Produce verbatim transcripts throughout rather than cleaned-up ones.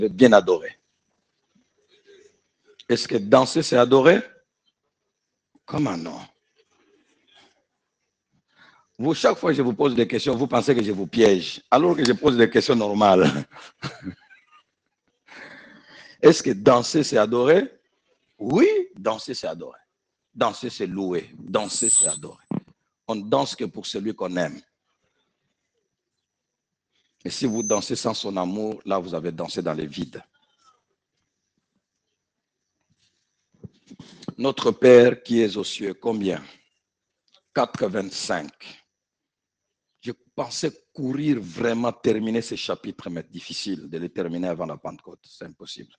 bien adorer. Est-ce que danser, c'est adorer? Comment non? Vous, chaque fois que je vous pose des questions, vous pensez que je vous piège, alors que je pose des questions normales. Est-ce que danser, c'est adorer? Oui, danser, c'est adorer. Danser, c'est louer. Danser, c'est adorer. On danse que pour celui qu'on aime. Et si vous dansez sans son amour, là, vous avez dansé dans les vides. Notre Père qui est aux cieux, combien? quatre-vingt-cinq. Je pensais courir vraiment terminer ces chapitres, mais difficile de les terminer avant la Pentecôte. C'est impossible.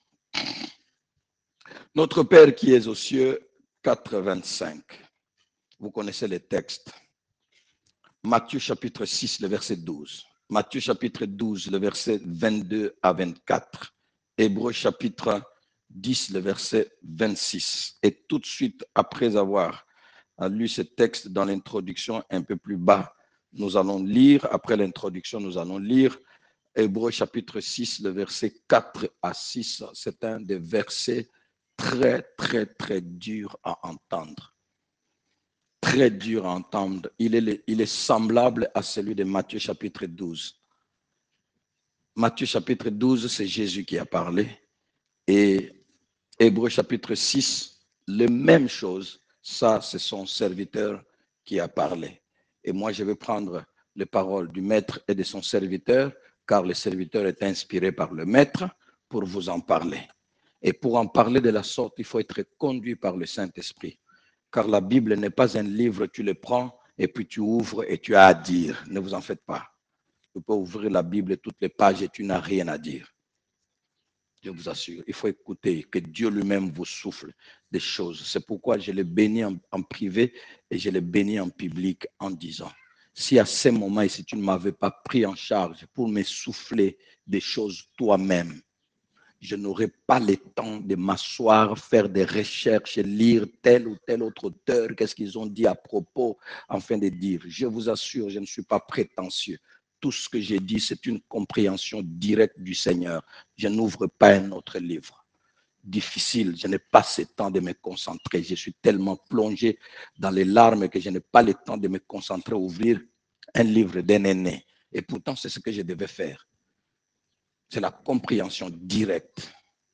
Notre Père qui est aux cieux, quatre-vingt-cinq. Vous connaissez les textes. Matthieu chapitre six, le verset douze. Matthieu chapitre douze, le verset vingt-deux à vingt-quatre. Hébreux chapitre dix, le verset vingt-six. Et tout de suite, après avoir lu ce texte dans l'introduction un peu plus bas, nous allons lire, après l'introduction, nous allons lire Hébreux chapitre six, le verset quatre à six. C'est un des versets très, très, très durs à entendre. Très dur à entendre. Il est, il est semblable à celui de Matthieu chapitre douze. Matthieu chapitre douze, c'est Jésus qui a parlé. Et Hébreux chapitre six, la même chose. Ça, c'est son serviteur qui a parlé. Et moi, je vais prendre les paroles du maître et de son serviteur, car le serviteur est inspiré par le maître pour vous en parler. Et pour en parler de la sorte, il faut être conduit par le Saint-Esprit. Car la Bible n'est pas un livre, tu le prends et puis tu ouvres et tu as à dire. Ne vous en faites pas. Tu peux ouvrir la Bible, toutes les pages et tu n'as rien à dire. Je vous assure, il faut écouter, que Dieu lui-même vous souffle des choses. C'est pourquoi je l'ai béni en, en privé et je l'ai béni en public en disant, si à ce moment, et si tu ne m'avais pas pris en charge pour me souffler des choses toi-même, je n'aurais pas le temps de m'asseoir, faire des recherches, lire tel ou tel autre auteur, qu'est-ce qu'ils ont dit à propos, afin de dire, je vous assure, je ne suis pas prétentieux. Tout ce que j'ai dit, c'est une compréhension directe du Seigneur. Je n'ouvre pas un autre livre. Difficile, je n'ai pas ce temps de me concentrer. Je suis tellement plongé dans les larmes que je n'ai pas le temps de me concentrer, ouvrir un livre d'un aîné. Et pourtant, c'est ce que je devais faire. C'est la compréhension directe.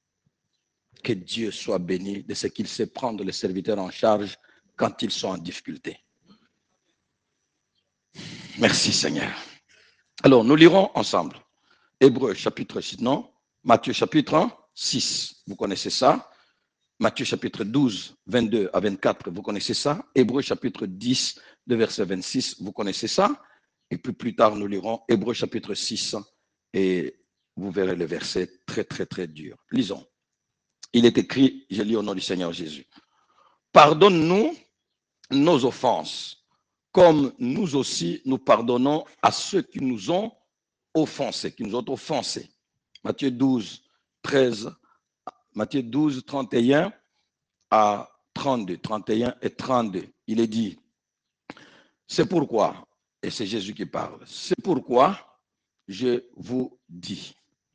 Que Dieu soit béni de ce qu'il sait prendre les serviteurs en charge quand ils sont en difficulté. Merci Seigneur. Alors, nous lirons ensemble. Hébreux chapitre six, non, Matthieu chapitre six, vous connaissez ça. Matthieu chapitre douze, vingt-deux à vingt-quatre, vous connaissez ça. Hébreux chapitre dix, le verset vingt-six, vous connaissez ça. Et puis plus tard, nous lirons Hébreux chapitre six et vous verrez le verset très, très, très dur. Lisons. Il est écrit, je lis au nom du Seigneur Jésus. Pardonne-nous nos offenses, comme nous aussi nous pardonnons à ceux qui nous ont offensés, qui nous ont offensés. Matthieu douze, treize, Matthieu douze, trente et un à trente-deux, trente et un et trente-deux. Il est dit, c'est pourquoi, et c'est Jésus qui parle, c'est pourquoi je vous dis.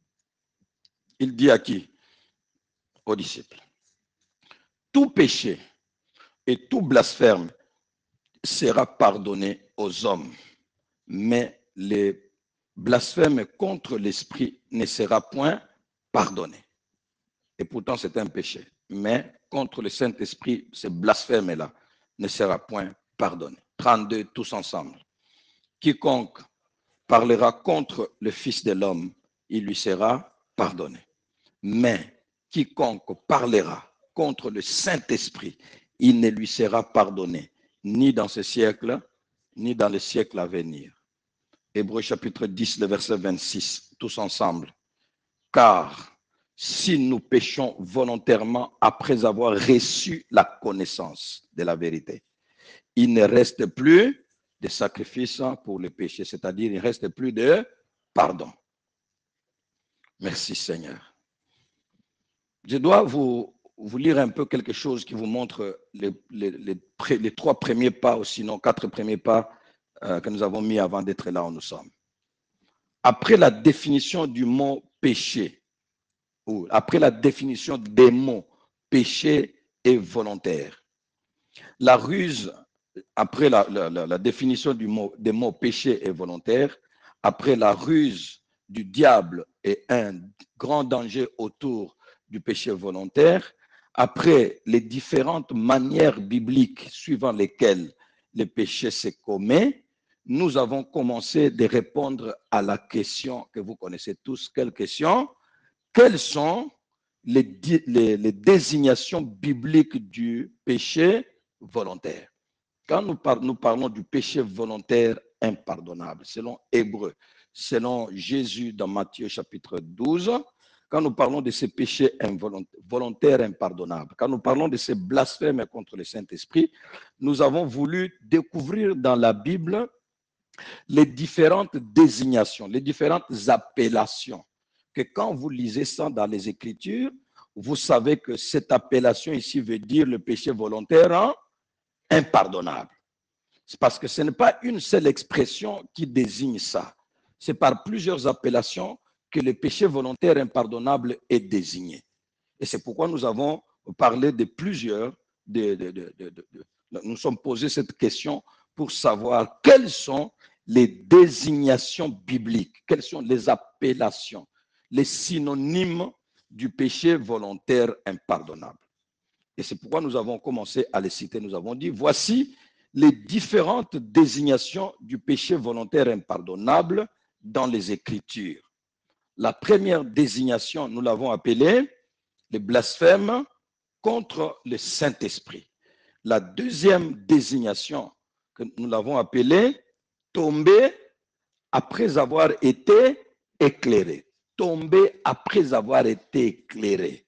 Il dit à qui? Aux disciples. Tout péché et tout blasphème sera pardonné aux hommes, mais les blasphèmes contre l'esprit ne sera point pardonné. Et pourtant, c'est un péché. Mais contre le Saint-Esprit, ce blasphème-là ne sera point pardonné. trente-deux, tous ensemble. Quiconque parlera contre le Fils de l'homme, il lui sera pardonné. Mais quiconque parlera contre le Saint-Esprit, il ne lui sera pardonné, ni dans ce siècle, ni dans le siècle à venir. Hébreux chapitre dix, le verset vingt-six, tous ensemble. Car si nous péchons volontairement après avoir reçu la connaissance de la vérité, il ne reste plus de sacrifice pour le péché, c'est-à-dire il ne reste plus de pardon. Merci Seigneur. Je dois vous, vous lire un peu quelque chose qui vous montre les, les, les, les trois premiers pas, ou sinon quatre premiers pas euh, que nous avons mis avant d'être là où nous sommes. Après la définition du mot péché, ou après la définition des mots péché et volontaire. La ruse, après la, la, la, la définition du mot, des mots péché et volontaire, après la ruse du diable et un grand danger autour du péché volontaire, après les différentes manières bibliques suivant lesquelles le péché se commet, nous avons commencé de répondre à la question que vous connaissez tous. Quelle question? Quelles sont les, les, les désignations bibliques du péché volontaire? Quand nous, par, nous parlons du péché volontaire impardonnable, selon Hébreu, selon Jésus dans Matthieu chapitre douze, quand nous parlons de ces péchés volontaires impardonnables, quand nous parlons de ces blasphèmes contre le Saint-Esprit, nous avons voulu découvrir dans la Bible les différentes désignations, les différentes appellations, que quand vous lisez ça dans les Écritures, vous savez que cette appellation ici veut dire le péché volontaire hein, impardonnable. C'est parce que ce n'est pas une seule expression qui désigne ça. C'est par plusieurs appellations que le péché volontaire impardonnable est désigné. Et c'est pourquoi nous avons parlé de plusieurs, de, de, de, de, de, de, nous sommes posés cette question pour savoir quelles sont les désignations bibliques, quelles sont les appellations, les synonymes du péché volontaire impardonnable. Et c'est pourquoi nous avons commencé à les citer. Nous avons dit, voici les différentes désignations du péché volontaire impardonnable dans les Écritures. La première désignation, nous l'avons appelée le blasphème contre le Saint-Esprit. La deuxième désignation, que nous l'avons appelée tomber après avoir été éclairé. Tomber après avoir été éclairé.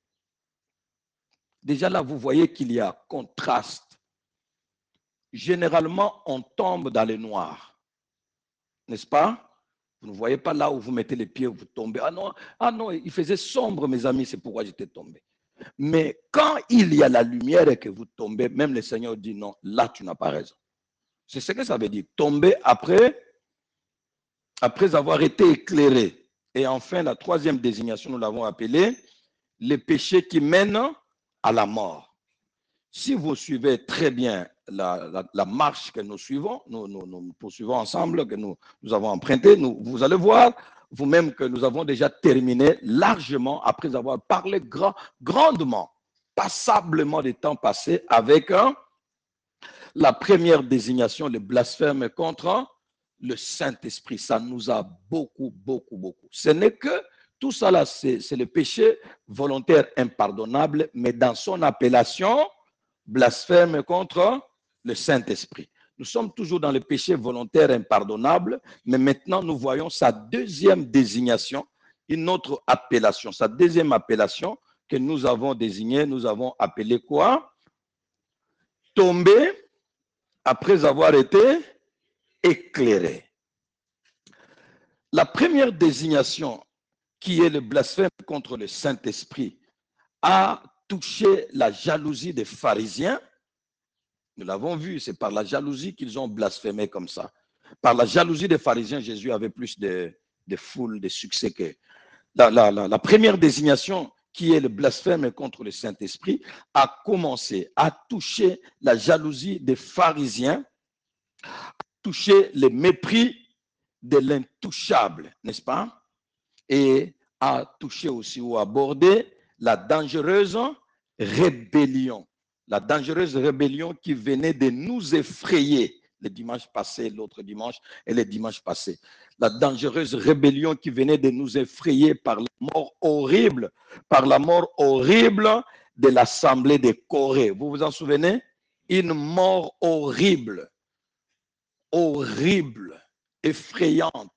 Déjà là, vous voyez qu'il y a contraste. Généralement, on tombe dans le noir. N'est-ce pas? Vous ne voyez pas là où vous mettez les pieds, vous tombez. Ah non, ah non, il faisait sombre, mes amis, c'est pourquoi j'étais tombé. Mais quand il y a la lumière et que vous tombez, même le Seigneur dit non, là, tu n'as pas raison. C'est ce que ça veut dire. Tomber après, après avoir été éclairé. Et enfin, la troisième désignation, nous l'avons appelée les péchés qui mènent à la mort. Si vous suivez très bien la, la, la marche que nous suivons, nous, nous, nous poursuivons ensemble, que nous, nous avons emprunté, nous, vous allez voir vous-même que nous avons déjà terminé largement après avoir parlé grand, grandement, passablement des temps passés avec hein, la première désignation, le blasphème contre le Saint-Esprit. Ça nous a beaucoup, beaucoup, beaucoup. Ce n'est que tout ça là, c'est le péché volontaire impardonnable, mais dans son appellation, blasphème contre le Saint-Esprit. Nous sommes toujours dans le péché volontaire impardonnable, mais maintenant nous voyons sa deuxième désignation, une autre appellation. Sa deuxième appellation que nous avons désignée, nous avons appelé quoi? Tomber après avoir été éclairé. La première désignation, qui est le blasphème contre le Saint-Esprit, a touché la jalousie des pharisiens. Nous l'avons vu, c'est par la jalousie qu'ils ont blasphémé comme ça. Par la jalousie des pharisiens, Jésus avait plus de, de foule, de succès que... La, la, la, la première désignation, qui est le blasphème contre le Saint-Esprit, a commencé à toucher la jalousie des pharisiens, a touché le mépris de l'intouchable, n'est-ce pas? Et a touché aussi ou abordé la dangereuse rébellion. La dangereuse rébellion qui venait de nous effrayer le dimanche passé, l'autre dimanche et le dimanche passé. La dangereuse rébellion qui venait de nous effrayer par la mort horrible, par la mort horrible de l'assemblée de Corée. Vous vous en souvenez? Une mort horrible, horrible, effrayante.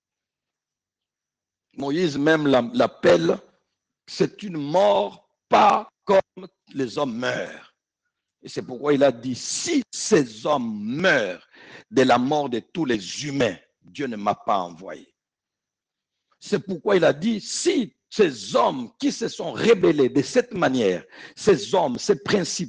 Moïse même l'appelle, c'est une mort pas comme les hommes meurent. Et c'est pourquoi il a dit, si ces hommes meurent de la mort de tous les humains, Dieu ne m'a pas envoyé. C'est pourquoi il a dit, si ces hommes qui se sont rebellés de cette manière, ces hommes, ces principaux,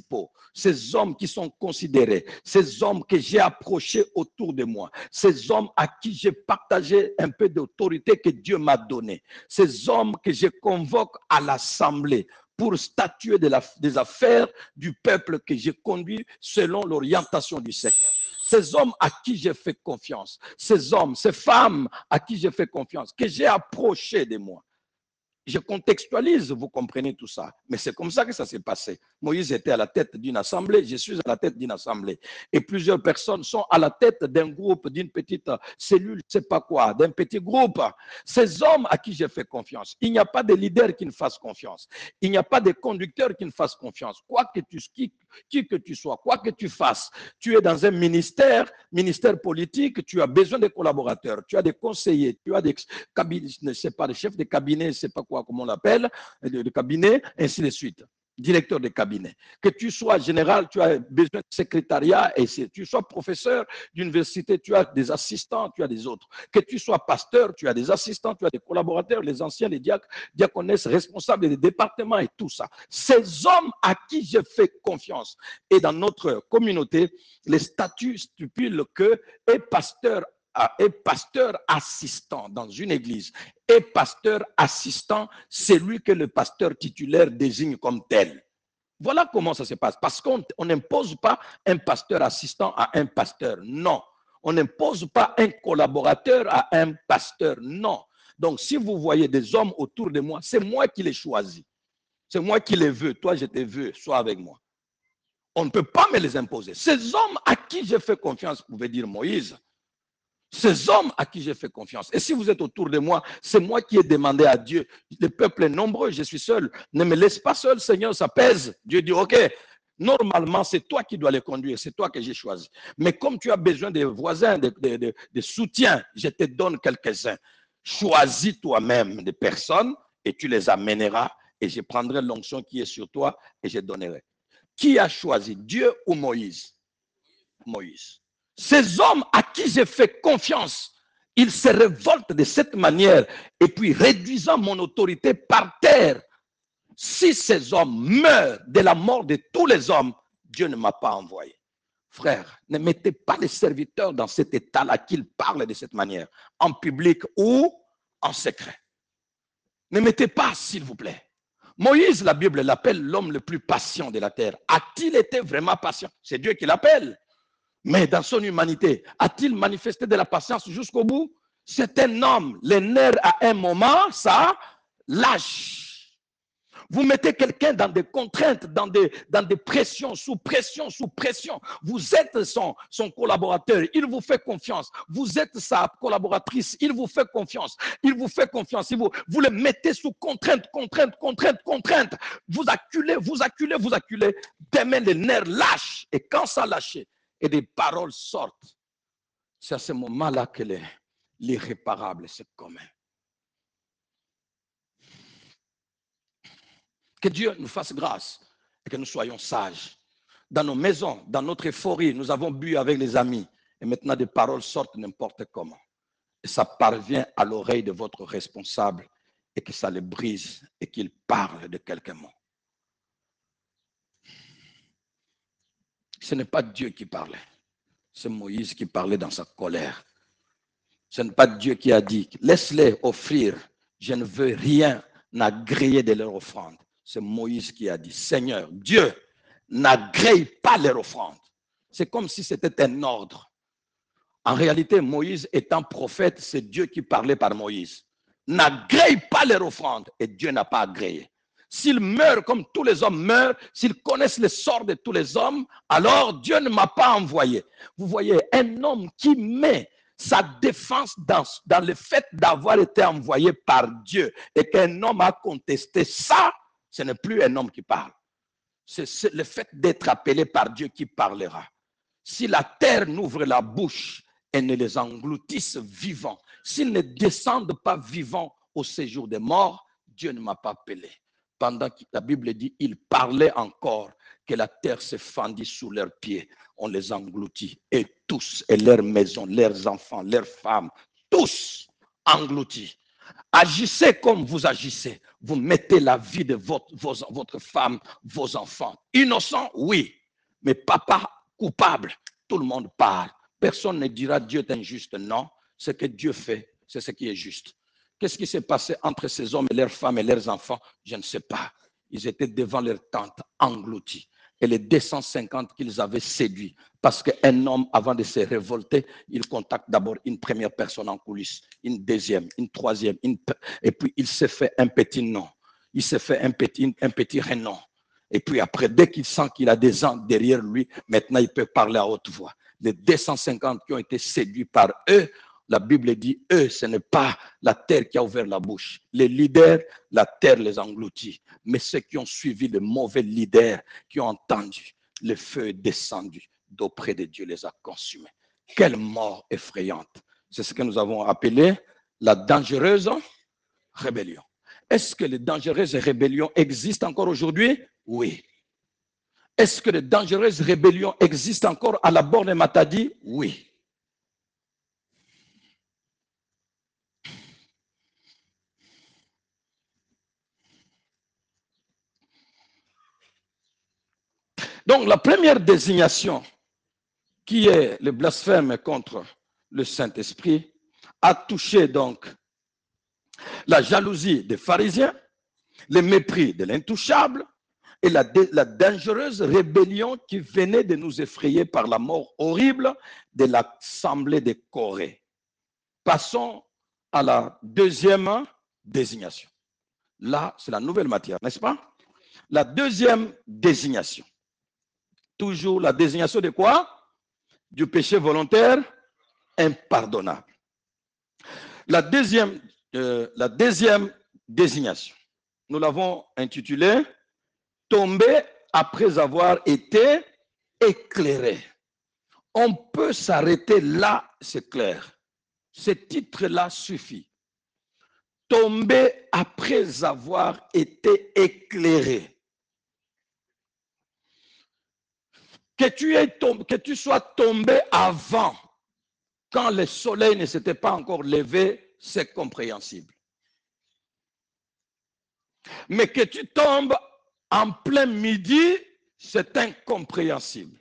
ces hommes qui sont considérés, ces hommes que j'ai approchés autour de moi, ces hommes à qui j'ai partagé un peu d'autorité que Dieu m'a donnée, ces hommes que je convoque à l'assemblée pour statuer de la, des affaires du peuple que j'ai conduit selon l'orientation du Seigneur. Ces hommes à qui j'ai fait confiance, ces hommes, ces femmes à qui j'ai fait confiance, que j'ai approchés de moi. Je contextualise, vous comprenez tout ça. Mais c'est comme ça que ça s'est passé. Moïse était à la tête d'une assemblée, je suis à la tête d'une assemblée. Et plusieurs personnes sont à la tête d'un groupe, d'une petite cellule, je ne sais pas quoi, d'un petit groupe. Ces hommes à qui j'ai fait confiance, il n'y a pas de leader qui ne fasse confiance. Il n'y a pas de conducteur qui ne fasse confiance. Quoi que tu, qui, qui que tu sois, quoi que tu fasses, tu es dans un ministère, ministère politique, tu as besoin de collaborateurs, tu as des conseillers, tu as des cabinets, je ne sais pas, des chefs de cabinet, je ne sais pas quoi, comment on l'appelle, de, de cabinet, ainsi de suite. Directeur de cabinet. Que tu sois général, tu as besoin de secrétariat, et si tu sois professeur d'université, tu as des assistants, tu as des autres. Que tu sois pasteur, tu as des assistants, tu as des collaborateurs, les anciens, les diacres, diaconesses, responsables des départements et tout ça. Ces hommes à qui je fais confiance. Et dans notre communauté, les statuts stipulent que est pasteur et pasteur assistant dans une église et pasteur assistant, c'est lui que le pasteur titulaire désigne comme tel. Voilà comment ça se passe. Parce qu'on n'impose pas un pasteur assistant à un pasteur. Non. On n'impose pas un collaborateur à un pasteur. Non. Donc, si vous voyez des hommes autour de moi, c'est moi qui les choisis. C'est moi qui les veux. Toi, je te veux. Sois avec moi. On ne peut pas me les imposer. Ces hommes à qui j'ai fait confiance, vous pouvez dire Moïse, ces hommes à qui j'ai fait confiance. Et si vous êtes autour de moi, c'est moi qui ai demandé à Dieu. Le peuple est nombreux, je suis seul. Ne me laisse pas seul, Seigneur, ça pèse. Dieu dit, ok, normalement, c'est toi qui dois les conduire, c'est toi que j'ai choisi. Mais comme tu as besoin de voisins, de, de, de, de soutien, je te donne quelques-uns. Choisis toi-même des personnes et tu les amèneras et je prendrai l'onction qui est sur toi et je donnerai. Qui a choisi, Dieu ou Moïse? Moïse. Ces hommes à qui j'ai fait confiance, ils se révoltent de cette manière et puis réduisant mon autorité par terre. Si ces hommes meurent de la mort de tous les hommes, Dieu ne m'a pas envoyé. Frère, ne mettez pas les serviteurs dans cet état-là qu'ils parlent de cette manière, en public ou en secret. Ne mettez pas, s'il vous plaît. Moïse, la Bible l'appelle l'homme le plus patient de la terre. A-t-il été vraiment patient? C'est Dieu qui l'appelle. Mais dans son humanité, a-t-il manifesté de la patience jusqu'au bout? C'est un homme. Les nerfs, à un moment, ça lâche. Vous mettez quelqu'un dans des contraintes, dans des, dans des pressions, sous pression, sous pression. Vous êtes son, son collaborateur, il vous fait confiance. Vous êtes sa collaboratrice, il vous fait confiance. Il vous fait confiance. Il vous, vous le mettez sous contrainte, contrainte, contrainte, contrainte. Vous acculez, vous acculez, vous acculez. Demain, les nerfs lâchent. Et quand ça lâche, et des paroles sortent, c'est à ce moment-là que l'irréparable se commet. Que Dieu nous fasse grâce et que nous soyons sages. Dans nos maisons, dans notre euphorie, nous avons bu avec les amis et maintenant des paroles sortent n'importe comment. Et ça parvient à l'oreille de votre responsable et que ça le brise et qu'il parle de quelques mots. Ce n'est pas Dieu qui parlait. C'est Moïse qui parlait dans sa colère. Ce n'est pas Dieu qui a dit, laisse-les offrir, je ne veux rien n'agréer de leur offrande. C'est Moïse qui a dit, Seigneur, Dieu, n'agrée pas leur offrande. C'est comme si c'était un ordre. En réalité, Moïse étant prophète, c'est Dieu qui parlait par Moïse. N'agrée pas leur offrande et Dieu n'a pas agréé. S'ils meurent comme tous les hommes meurent, s'ils connaissent le sort de tous les hommes, alors Dieu ne m'a pas envoyé. Vous voyez, un homme qui met sa défense dans, dans le fait d'avoir été envoyé par Dieu et qu'un homme a contesté ça, ce n'est plus un homme qui parle. C'est le fait d'être appelé par Dieu qui parlera. Si la terre n'ouvre la bouche et ne les engloutisse vivants, s'ils ne descendent pas vivants au séjour des morts, Dieu ne m'a pas appelé. Pendant que la Bible dit, il parlait encore, que la terre se fendit sous leurs pieds. On les engloutit. Et tous, et leurs maisons, leurs enfants, leurs femmes, tous engloutis. Agissez comme vous agissez. Vous mettez la vie de votre, vos, votre femme, vos enfants. Innocents, oui. Mais papa coupable, tout le monde parle. Personne ne dira Dieu est injuste. Non, ce que Dieu fait, c'est ce qui est juste. Qu'est-ce qui s'est passé entre ces hommes et leurs femmes et leurs enfants? Je ne sais pas. Ils étaient devant leur tente, engloutis. Et les deux cent cinquante qu'ils avaient séduits, parce qu'un homme, avant de se révolter, il contacte d'abord une première personne en coulisses, une deuxième, une troisième, une... et puis il s'est fait un petit nom. Il s'est fait un petit, un petit renom. Et puis après, dès qu'il sent qu'il a des gens derrière lui, maintenant il peut parler à haute voix. Les deux cent cinquante qui ont été séduits par eux, la Bible dit, eux, ce n'est pas la terre qui a ouvert la bouche. Les leaders, la terre les engloutit. Mais ceux qui ont suivi les mauvais leaders, qui ont entendu, le feu est descendu d'auprès de Dieu, les a consumés. Quelle mort effrayante. C'est ce que nous avons appelé la dangereuse rébellion. Est-ce que les dangereuses rébellions existent encore aujourd'hui? Oui. Est-ce que les dangereuses rébellions existent encore à la borne de Matadi? Oui. Donc, la première désignation, qui est le blasphème contre le Saint-Esprit, a touché donc la jalousie des pharisiens, le mépris de l'intouchable et la, la dangereuse rébellion qui venait de nous effrayer par la mort horrible de l'Assemblée de Corée. Passons à la deuxième désignation. Là, c'est la nouvelle matière, n'est-ce pas? La deuxième désignation. Toujours la désignation de quoi? Du péché volontaire impardonnable. La deuxième, euh, la deuxième désignation, nous l'avons intitulée « Tomber après avoir été éclairé ». On peut s'arrêter là, c'est clair. Ce titre-là suffit. Tomber après avoir été éclairé. Que tu, es tombé, que tu sois tombé avant, quand le soleil ne s'était pas encore levé, c'est compréhensible. Mais que tu tombes en plein midi, c'est incompréhensible.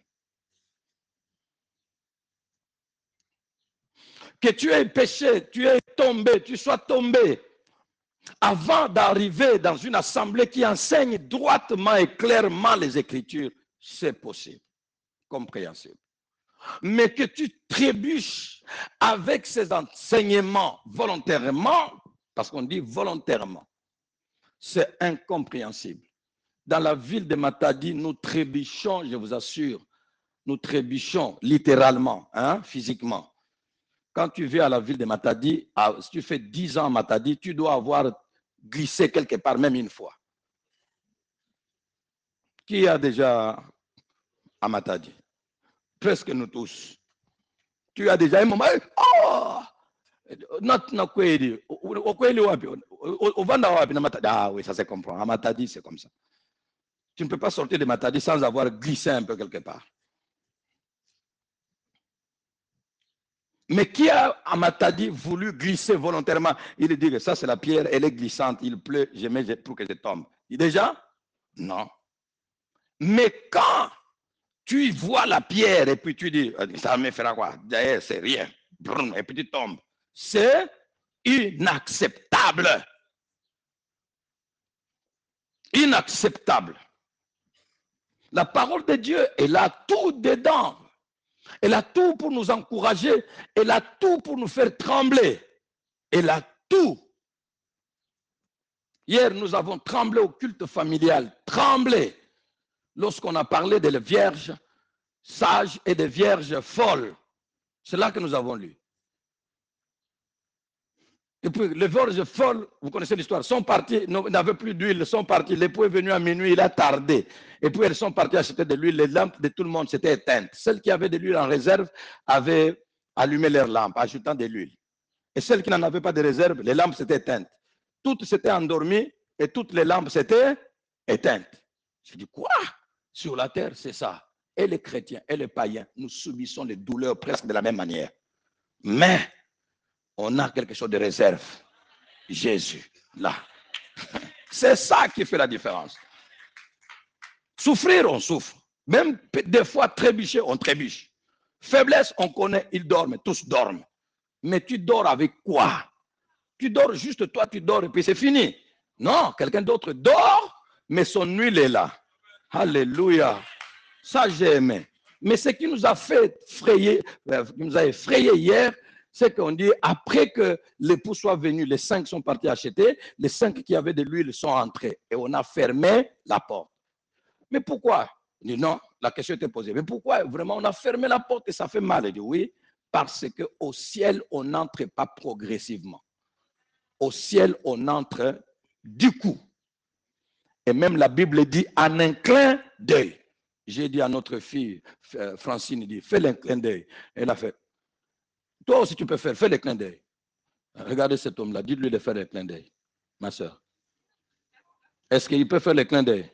Que tu aies péché, tu aies tombé, tu sois tombé avant d'arriver dans une assemblée qui enseigne droitement et clairement les Écritures, c'est possible, compréhensible. Mais que tu trébuches avec ces enseignements volontairement, parce qu'on dit volontairement, c'est incompréhensible. Dans la ville de Matadi, nous trébuchons, je vous assure, nous trébuchons littéralement, hein, physiquement. Quand tu viens à la ville de Matadi, si tu fais dix ans à Matadi, tu dois avoir glissé quelque part, même une fois. Qui a déjà à Matadi? Presque nous tous. Tu as déjà un moment, oh! Ah oui, ça se comprend. À Matadi, c'est comme ça. Tu ne peux pas sortir de Matadi sans avoir glissé un peu quelque part. Mais qui a à Matadi voulu glisser volontairement? Il dit que ça, c'est la pierre, elle est glissante, il pleut, je mets pour que je tombe. Il dit déjà? Non. Mais quand tu vois la pierre et puis tu dis, ça me fera quoi? D'ailleurs, c'est rien. Et puis tu tombes. C'est inacceptable. Inacceptable. La parole de Dieu, elle a tout dedans. Elle a tout pour nous encourager. Elle a tout pour nous faire trembler. Elle a tout. Hier, nous avons tremblé au culte familial. Tremblé lorsqu'on a parlé des vierges sages et des vierges folles. C'est là que nous avons lu. Et puis, les vierges folles, vous connaissez l'histoire, sont parties, n'avaient plus d'huile, sont parties. L'époux est venu à minuit, il a tardé. Et puis, elles sont parties acheter de l'huile. Les lampes de tout le monde s'étaient éteintes. Celles qui avaient de l'huile en réserve avaient allumé leurs lampes, ajoutant de l'huile. Et celles qui n'en avaient pas de réserve, les lampes s'étaient éteintes. Toutes s'étaient endormies et toutes les lampes s'étaient éteintes. Je dis, quoi? Sur la terre, c'est ça. Et les chrétiens et les païens, nous subissons les douleurs presque de la même manière. Mais on a quelque chose de réserve. Jésus, là. C'est ça qui fait la différence. Souffrir, on souffre. Même des fois, trébucher, on trébuche. Faiblesse, on connaît, ils dorment, tous dorment. Mais tu dors avec quoi? Tu dors juste toi, tu dors et puis c'est fini. Non, quelqu'un d'autre dort, mais son huile est là. Alléluia. Ça, j'ai aimé. Mais ce qui nous a fait frayer, qui nous a effrayé hier, c'est qu'on dit, après que l'époux soit venu, les cinq sont partis acheter, les cinq qui avaient de l'huile sont entrés et on a fermé la porte. Mais pourquoi? Il dit non, la question était posée. Mais pourquoi vraiment on a fermé la porte et ça fait mal? Il dit oui, parce qu'au ciel, on n'entre pas progressivement. Au ciel, on entre du coup. Et même la Bible dit en un clin d'œil. J'ai dit à notre fille, Francine, il dit, fais le clin d'œil. Elle a fait. Toi aussi, tu peux faire, fais le clin d'œil. Regardez cet homme-là, dites-lui de faire le clin d'œil, ma soeur. Est-ce qu'il peut faire le clin d'œil?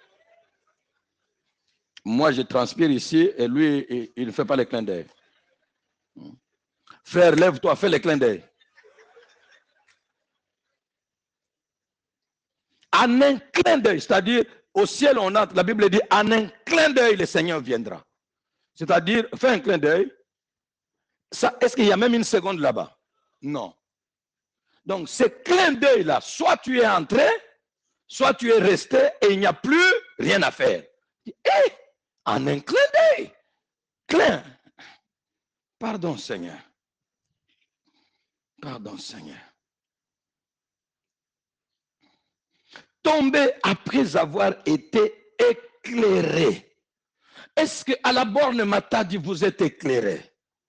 Moi, je transpire ici et lui, il ne fait pas le clin d'œil. Frère, lève-toi, fais le clin d'œil. En un clin d'œil, c'est-à-dire au ciel, on entre, la Bible dit, en un clin d'œil, le Seigneur viendra. C'est-à-dire, fais un clin d'œil. Est-ce qu'il y a même une seconde là-bas? Non. Donc, ce clin d'œil-là, soit tu es entré, soit tu es resté et il n'y a plus rien à faire. Et en un clin d'œil, clin. Pardon, Seigneur. Pardon, Seigneur. Tomber après avoir été éclairé. Est-ce qu'à la borne Matadi, vous êtes éclairé?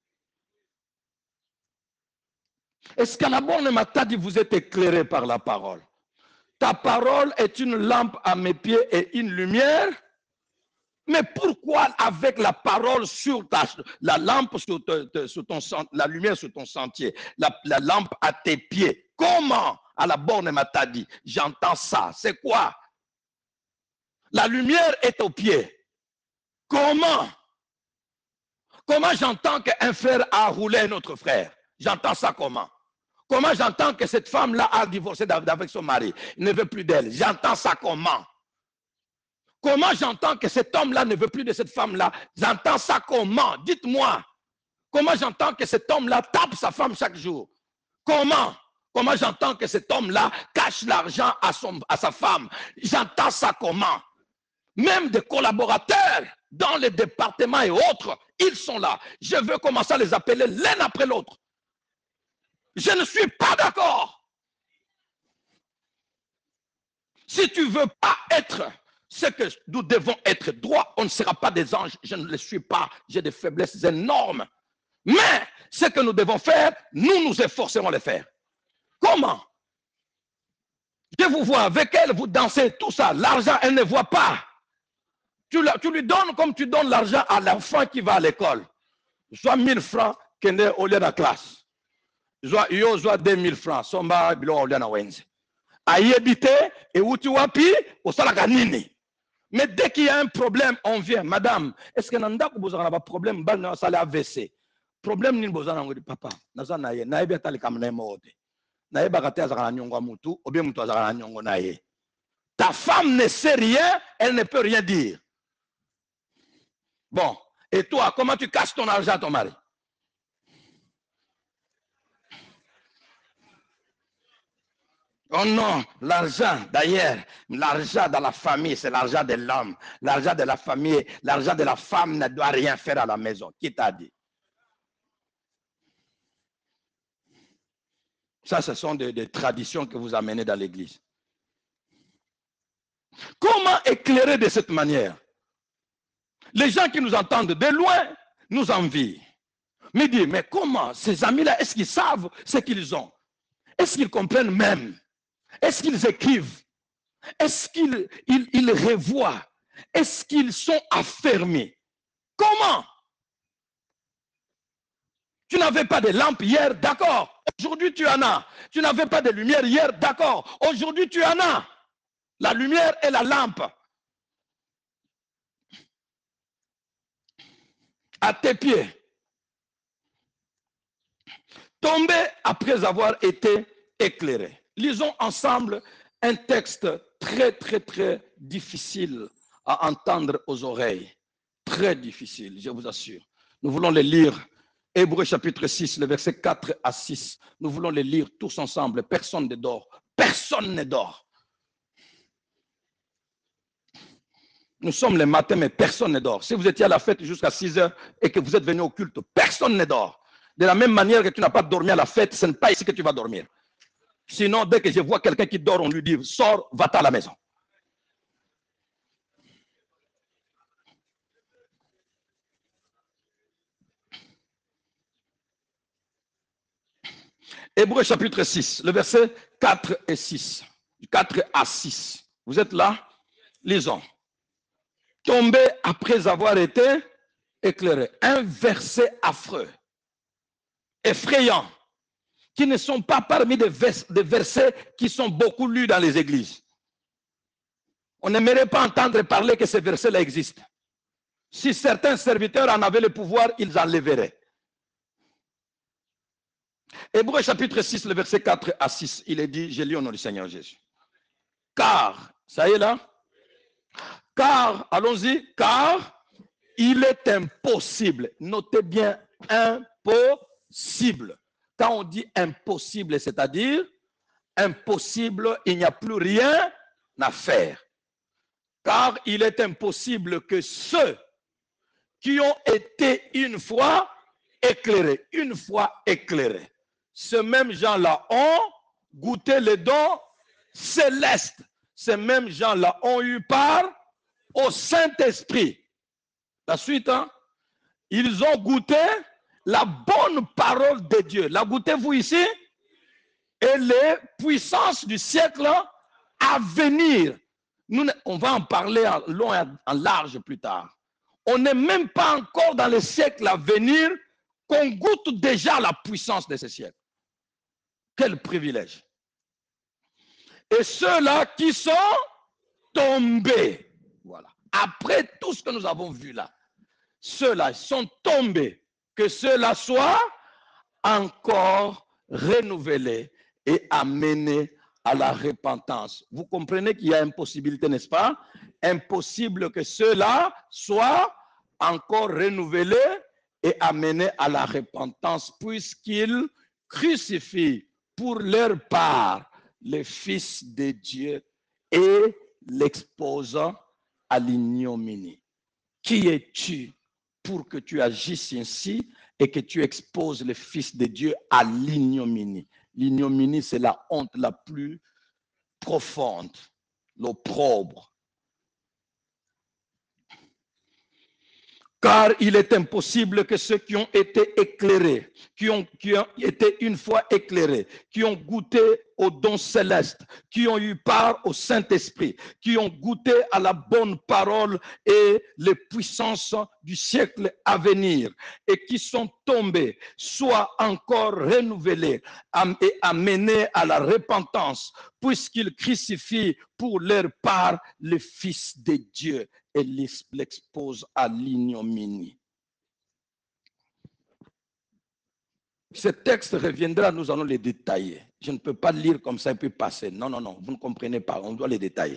Est-ce qu'à la borne Matadi, vous êtes éclairé par la parole? Ta parole est une lampe à mes pieds et une lumière. Mais pourquoi avec la parole sur ta, la lampe sur, te, sur ton, la lumière sur ton sentier, la, la lampe à tes pieds? Comment à la borne Matadi? J'entends ça. C'est quoi? La lumière est aux pieds. Comment? Comment j'entends qu'un frère a roulé un autre frère? J'entends ça comment? Comment j'entends que cette femme-là a divorcé avec son mari? Il ne veut plus d'elle. J'entends ça comment? Comment j'entends que cet homme-là ne veut plus de cette femme-là? J'entends ça comment? Dites-moi. Comment j'entends que cet homme-là tape sa femme chaque jour? Comment? Comment j'entends que cet homme-là cache l'argent à, à sa femme? J'entends ça comment? Même des collaborateurs dans les départements et autres, ils sont là. Je veux commencer à les appeler l'un après l'autre. Je ne suis pas d'accord. Si tu ne veux pas être ce que nous devons être droit, on ne sera pas des anges. Je ne le suis pas. J'ai des faiblesses énormes. Mais ce que nous devons faire, nous nous efforcerons de le faire. Comment? Je vous vois avec elle, vous dansez, tout ça. L'argent, elle ne voit pas. Tu, la, tu lui donnes comme tu donnes l'argent à l'enfant qui va à l'école. Soit mille francs qu'elle est au lieu de la classe. Soit yo soit deux mille francs. Somba bilo au lieu de la wenze. Ayebite et uti wapi au salaka nini. Mais dès qu'il y a un problème, on vient. Madame, est-ce que nanda ko bozana ba problème ba na sala A V C? Problème ni bozana ngodi papa. Naza na ye, na ye betali kam na mote. Na ye bakate azaka na nyongo mutu, ou bien mutu azaka na nyongo na ye. Ta femme ne sait rien, elle ne peut rien dire. Bon, et toi, comment tu casses ton argent à ton mari? Oh non, l'argent, d'ailleurs, l'argent dans la famille, c'est l'argent de l'homme. L'argent de la famille, l'argent de la femme ne doit rien faire à la maison. Qui t'a dit? Ça, ce sont des, des traditions que vous amenez dans l'église. Comment éclairer de cette manière? Les gens qui nous entendent de loin nous envient. Mais disent, mais comment? Ces amis-là, est-ce qu'ils savent ce qu'ils ont? Est-ce qu'ils comprennent même? Est-ce qu'ils écrivent? Est-ce qu'ils ils, ils revoient? Est-ce qu'ils sont affermés? Comment? Tu n'avais pas de lampe hier, d'accord. Aujourd'hui, tu en as. Tu n'avais pas de lumière hier, d'accord. Aujourd'hui, tu en as. La lumière et la lampe. À tes pieds. Tomber après avoir été éclairé. Lisons ensemble un texte très, très, très difficile à entendre aux oreilles. très difficile, je vous assure. Nous voulons les lire. Hébreux chapitre six, le verset quatre à six. Nous voulons les lire tous ensemble. Personne ne dort. Personne ne dort. Nous sommes le matin, mais personne ne dort. Si vous étiez à la fête jusqu'à six heures et que vous êtes venu au culte, personne ne dort. De la même manière que tu n'as pas dormi à la fête, ce n'est pas ici que tu vas dormir. Sinon, dès que je vois quelqu'un qui dort, on lui dit, sors, va-t'en à la maison. Hébreux chapitre six, le verset quatre et six. quatre à six. Vous êtes là? Lisons. Tombé après avoir été éclairé. Un verset affreux, effrayant, qui ne sont pas parmi des, vers, des versets qui sont beaucoup lus dans les églises. On n'aimerait pas entendre parler que ces versets-là existent. Si certains serviteurs en avaient le pouvoir, ils enlèveraient. Hébreux chapitre six, le verset quatre à six, il est dit, je lis au nom du Seigneur Jésus. Car, ça y est là? Car, allons-y, car il est impossible, notez bien, impossible. Quand on dit impossible, c'est-à-dire impossible, il n'y a plus rien à faire. Car il est impossible que ceux qui ont été une fois éclairés, une fois éclairés, ces mêmes gens-là ont goûté les dons célestes. Ces mêmes gens-là ont eu part au Saint-Esprit. La suite, hein? Ils ont goûté la bonne parole de Dieu. La goûtez-vous ici? Et les puissances du siècle à venir. Nous, on va en parler en long et en large plus tard. On n'est même pas encore dans les siècles à venir qu'on goûte déjà la puissance de ce siècle. Quel privilège. Et ceux-là qui sont tombés, voilà. Après tout ce que nous avons vu là, ceux-là sont tombés, que ceux-là soient encore renouvelés et amenés à la repentance. Vous comprenez qu'il y a impossibilité, n'est-ce pas? Impossible que ceux-là soient encore renouvelés et amenés à la repentance, puisqu'ils crucifient pour leur part le Fils de Dieu et l'exposent à l'ignominie. Qui es-tu pour que tu agisses ainsi et que tu exposes le Fils de Dieu à l'ignominie? L'ignominie, c'est la honte la plus profonde, l'opprobre. Car il est impossible que ceux qui ont été éclairés, qui ont, qui ont été une fois éclairés, qui ont goûté au don céleste, qui ont eu part au Saint-Esprit, qui ont goûté à la bonne parole et les puissances du siècle à venir, et qui sont tombés, soient encore renouvelés et amenés à la repentance, puisqu'ils crucifient pour leur part le Fils de Dieu et l'expose à l'ignominie. Ce texte reviendra, nous allons les détailler. Je ne peux pas lire comme ça et puis passer. Non, non, non, vous ne comprenez pas, on doit les détailler.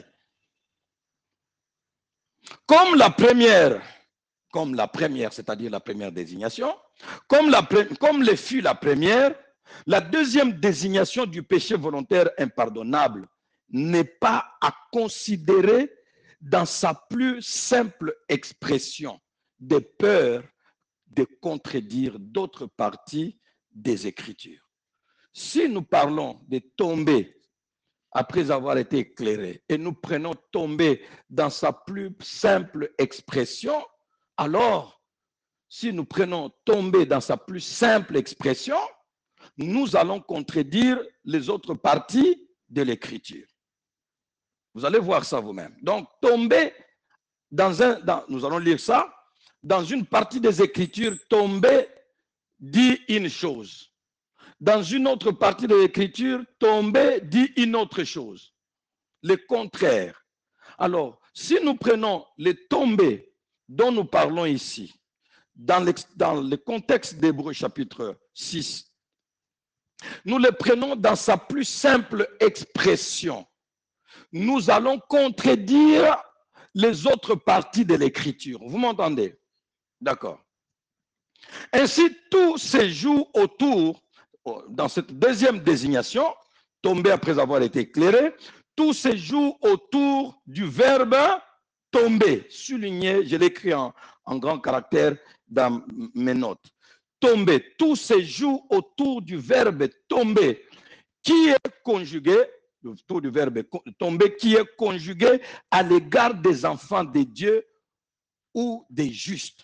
Comme la première, comme la première, c'est-à-dire la première désignation, comme, la, comme le fut la première, la deuxième désignation du péché volontaire impardonnable n'est pas à considérer dans sa plus simple expression de peur de contredire d'autres parties des Écritures. Si nous parlons de tomber après avoir été éclairé et nous prenons tomber dans sa plus simple expression, alors si nous prenons tomber dans sa plus simple expression, nous allons contredire les autres parties de l'Écriture. Vous allez voir ça vous-même. Donc, tomber dans un... Dans, nous allons lire ça. Dans une partie des Écritures, tomber dit une chose. Dans une autre partie de l'Écriture, tomber dit une autre chose. Le contraire. Alors, si nous prenons les tombées dont nous parlons ici, dans le, dans le contexte d'Hébreux chapitre six, nous les prenons dans sa plus simple expression. Nous allons contredire les autres parties de l'Écriture. Vous m'entendez? D'accord. Ainsi, tout se joue autour, dans cette deuxième désignation, tomber après avoir été éclairé, tout se joue autour du verbe tomber. Souligné, je l'écris en, en grand caractère dans mes notes. Tomber, tout se joue autour du verbe tomber, qui est conjugué, autour du verbe tomber, qui est conjugué à l'égard des enfants de Dieu ou des justes.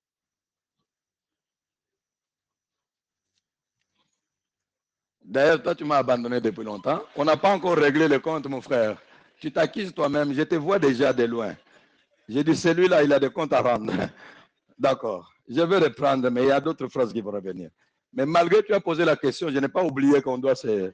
D'ailleurs, toi, tu m'as abandonné depuis longtemps. On n'a pas encore réglé le compte, mon frère. Tu t'acquises toi-même. Je te vois déjà de loin. J'ai dit, celui-là, il a des comptes à rendre. D'accord. Je vais reprendre, mais il y a d'autres phrases qui vont revenir. Mais malgré que tu as posé la question, je n'ai pas oublié qu'on doit se...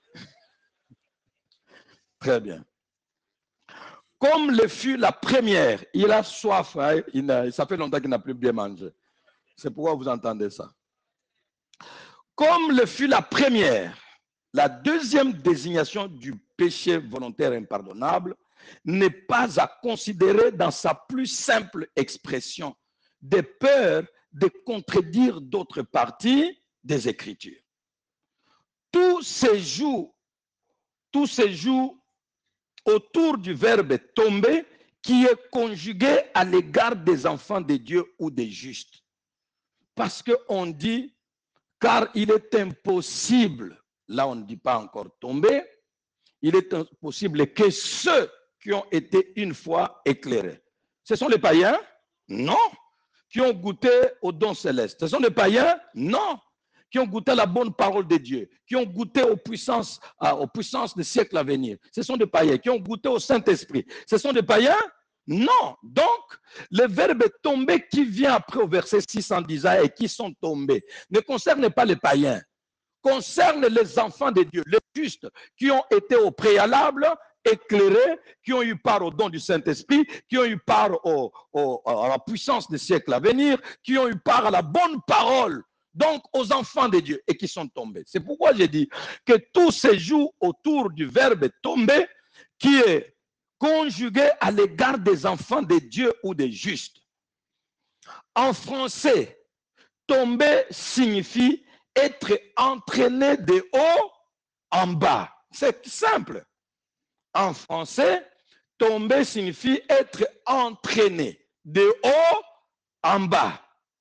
Très bien. Comme le fut la première, il a soif. Hein? Il a, ça fait longtemps qu'il n'a plus bien mangé. C'est pourquoi vous entendez ça. Comme le fut la première, la deuxième désignation du péché volontaire impardonnable n'est pas à considérer dans sa plus simple expression, de peur de contredire d'autres parties des Écritures. Tout se joue, tout se joue autour du verbe tomber qui est conjugué à l'égard des enfants de Dieu ou des justes. Parce qu'on dit, car il est impossible, là on ne dit pas encore tomber, il est impossible que ceux qui ont été une fois éclairés. Ce sont les païens? Non. Qui ont goûté au don céleste. Ce sont les païens? Non. Qui ont goûté à la bonne parole de Dieu, qui ont goûté aux puissances, aux puissances des siècles à venir. Ce sont des païens. Qui ont goûté au Saint-Esprit. Ce sont des païens? Non. Donc, le verbe tomber qui vient après au verset six cent dix et qui sont tombés ne concerne pas les païens, concerne les enfants de Dieu, les justes qui ont été au préalable éclairés, qui ont eu part au don du Saint-Esprit, qui ont eu part au, au, à la puissance des siècles à venir, qui ont eu part à la bonne parole, donc aux enfants de Dieu, et qui sont tombés. C'est pourquoi j'ai dit que tout se joue autour du verbe tomber, qui est conjugué à l'égard des enfants de Dieu ou des justes. En français, tomber signifie être entraîné de haut en bas. C'est simple. En français, tomber signifie être entraîné de haut en bas.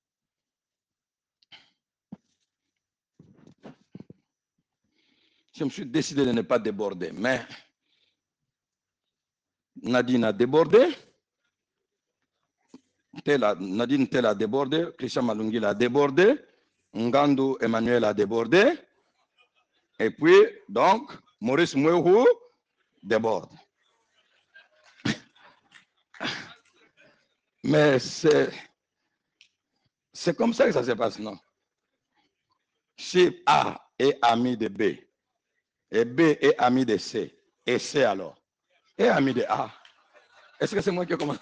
Je me suis décidé de ne pas déborder, mais Nadine a débordé. Nadine Tel a débordé. Christian Malungi a débordé. Ngandou Emmanuel a débordé. Et puis, donc, Maurice Mouehou déborde. Mais c'est c'est comme ça que ça se passe, non? Si A est ami de B, et B est ami de C, et C alors est ami de A, est-ce que c'est moi qui commence?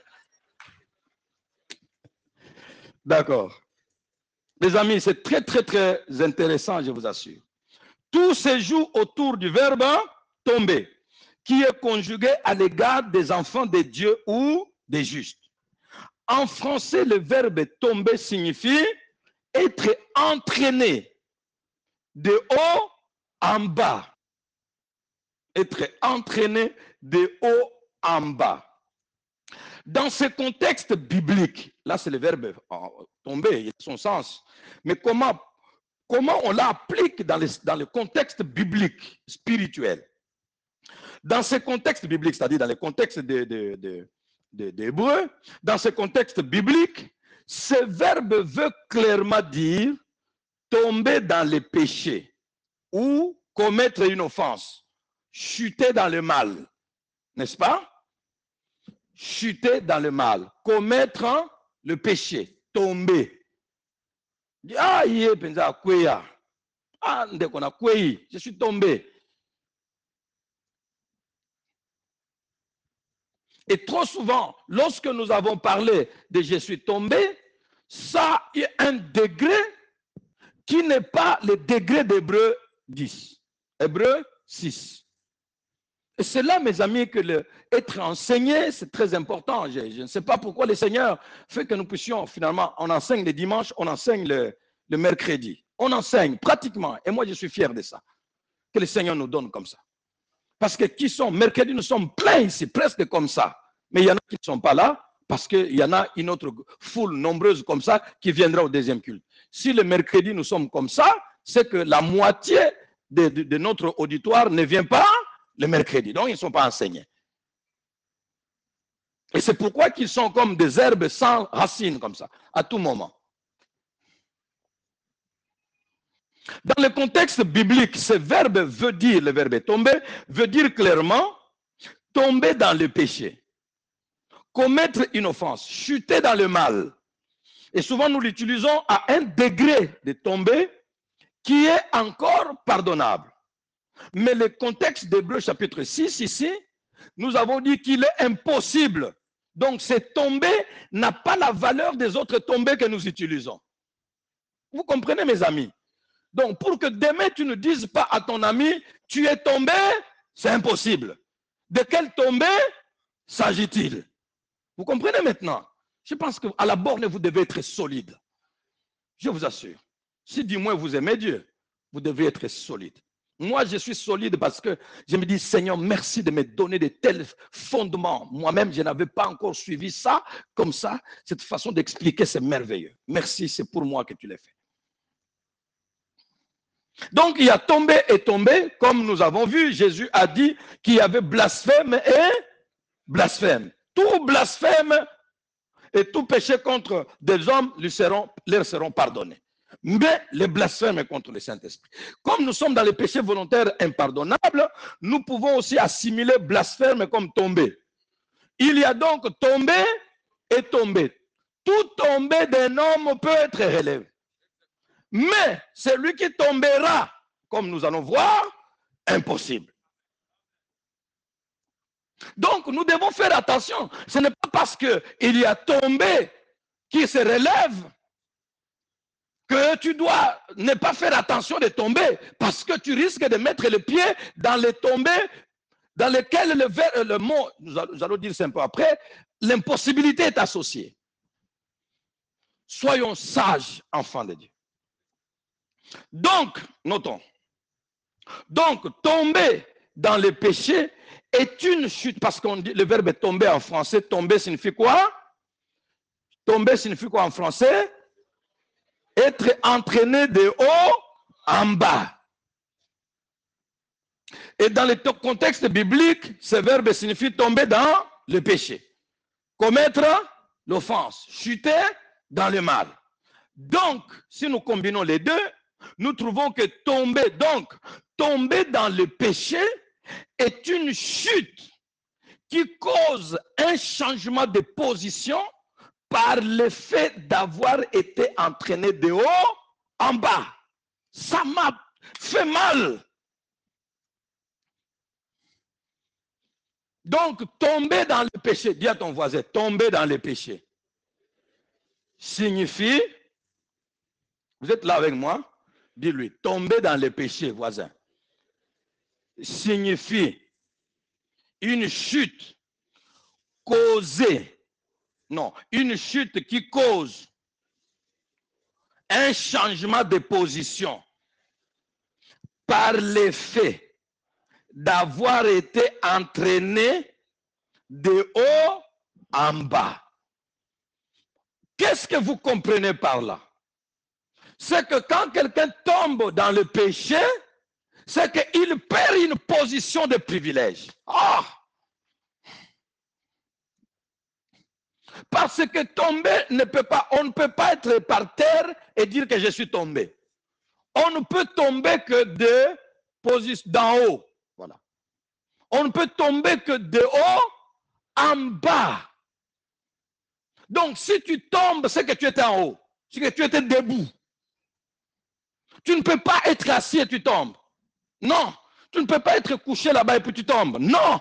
D'accord. Les amis, c'est très, très, très intéressant, je vous assure. Tout se joue autour du verbe tomber, qui est conjugué à l'égard des enfants de Dieu ou des justes. En français, le verbe tomber signifie être entraîné de haut en bas. Être entraîné de haut en bas. Dans ce contexte biblique, là c'est le verbe tomber, il a son sens, mais comment, comment on l'applique dans, dans le contexte biblique, spirituel? Dans ce contexte biblique, c'est-à-dire dans le contexte de, de, de, de, d'Hébreu, dans ce contexte biblique, ce verbe veut clairement dire tomber dans le péché ou commettre une offense, chuter dans le mal, n'est-ce pas? Chuter dans le mal, commettre le péché, tomber. Ah, il est pensé à quoi? Ah, je suis tombé. Et trop souvent, lorsque nous avons parlé de je suis tombé, ça est un degré qui n'est pas le degré d'Hébreu dix. Hébreu six. Et c'est là, mes amis, que le, être enseigné, c'est très important. Je, je ne sais pas pourquoi le Seigneur fait que nous puissions, finalement, on enseigne le dimanche, on enseigne le, le mercredi. On enseigne pratiquement. Et moi, je suis fier de ça. Que le Seigneur nous donne comme ça. Parce que qui sont, mercredi, nous sommes pleins ici, presque comme ça. Mais il y en a qui ne sont pas là, parce qu'il y en a une autre foule nombreuse comme ça qui viendra au deuxième culte. Si le mercredi, nous sommes comme ça, c'est que la moitié de, de, de notre auditoire ne vient pas le mercredi. Donc, ils ne sont pas enseignés. Et c'est pourquoi qu'ils sont comme des herbes sans racines, comme ça, à tout moment. Dans le contexte biblique, ce verbe veut dire, le verbe tomber, veut dire clairement tomber dans le péché, commettre une offense, chuter dans le mal. Et souvent, nous l'utilisons à un degré de tomber qui est encore pardonnable. Mais le contexte d'Hébreux chapitre six, ici, nous avons dit qu'il est impossible. Donc, cette tombée n'a pas la valeur des autres tombées que nous utilisons. Vous comprenez, mes amis? Donc, pour que demain, tu ne dises pas à ton ami, tu es tombé, c'est impossible. De quelle tombée s'agit-il? Vous comprenez maintenant? Je pense qu'à la borne, vous devez être solide. Je vous assure. Si du moins vous aimez Dieu, vous devez être solide. Moi, je suis solide parce que je me dis, Seigneur, merci de me donner de tels fondements. Moi-même, je n'avais pas encore suivi ça, comme ça. Cette façon d'expliquer, c'est merveilleux. Merci, c'est pour moi que tu l'as fait. Donc, il y a tombé et tombé, comme nous avons vu. Jésus a dit qu'il y avait blasphème et blasphème. Tout blasphème et tout péché contre des hommes lui seront, leur seront pardonnés. Mais les blasphèmes contre le Saint-Esprit. Comme nous sommes dans les péchés volontaires impardonnables, nous pouvons aussi assimiler blasphème comme tomber. Il y a donc tombé et tombé. Tout tombé d'un homme peut être relevé. Mais celui qui tombera, comme nous allons voir, impossible. Donc, nous devons faire attention. Ce n'est pas parce qu'il y a tombé qui se relève que tu dois ne pas faire attention de tomber, parce que tu risques de mettre le pied dans les tombées dans lesquelles le, ver, le mot, nous allons dire ça un peu après, l'impossibilité est associée. Soyons sages, enfants de Dieu. Donc, notons, donc tomber dans le péché est une chute, parce qu'on dit le verbe tomber en français, tomber signifie quoi? Tomber signifie quoi en français? Être entraîné de haut en bas. Et dans le contexte biblique, ce verbe signifie tomber dans le péché, commettre l'offense, chuter dans le mal. Donc, si nous combinons les deux, nous trouvons que tomber, donc, tomber dans le péché est une chute qui cause un changement de position par le fait d'avoir été entraîné de haut en bas. Ça m'a fait mal. Donc, tomber dans le péché, dis à ton voisin, tomber dans le péché, signifie, vous êtes là avec moi, dis-lui, tomber dans le péché, voisin, signifie une chute causée, non, une chute qui cause un changement de position par l'effet d'avoir été entraîné de haut en bas. Qu'est-ce que vous comprenez par là? C'est que quand quelqu'un tombe dans le péché, c'est qu'il perd une position de privilège. Ah! Parce que tomber ne peut pas, on ne peut pas être par terre et dire que je suis tombé. On ne peut tomber que de position d'en haut. Voilà. On ne peut tomber que de haut en bas. Donc, si tu tombes, c'est que tu étais en haut. C'est que tu étais debout. Tu ne peux pas être assis et tu tombes. Non. Tu ne peux pas être couché là-bas et puis tu tombes. Non.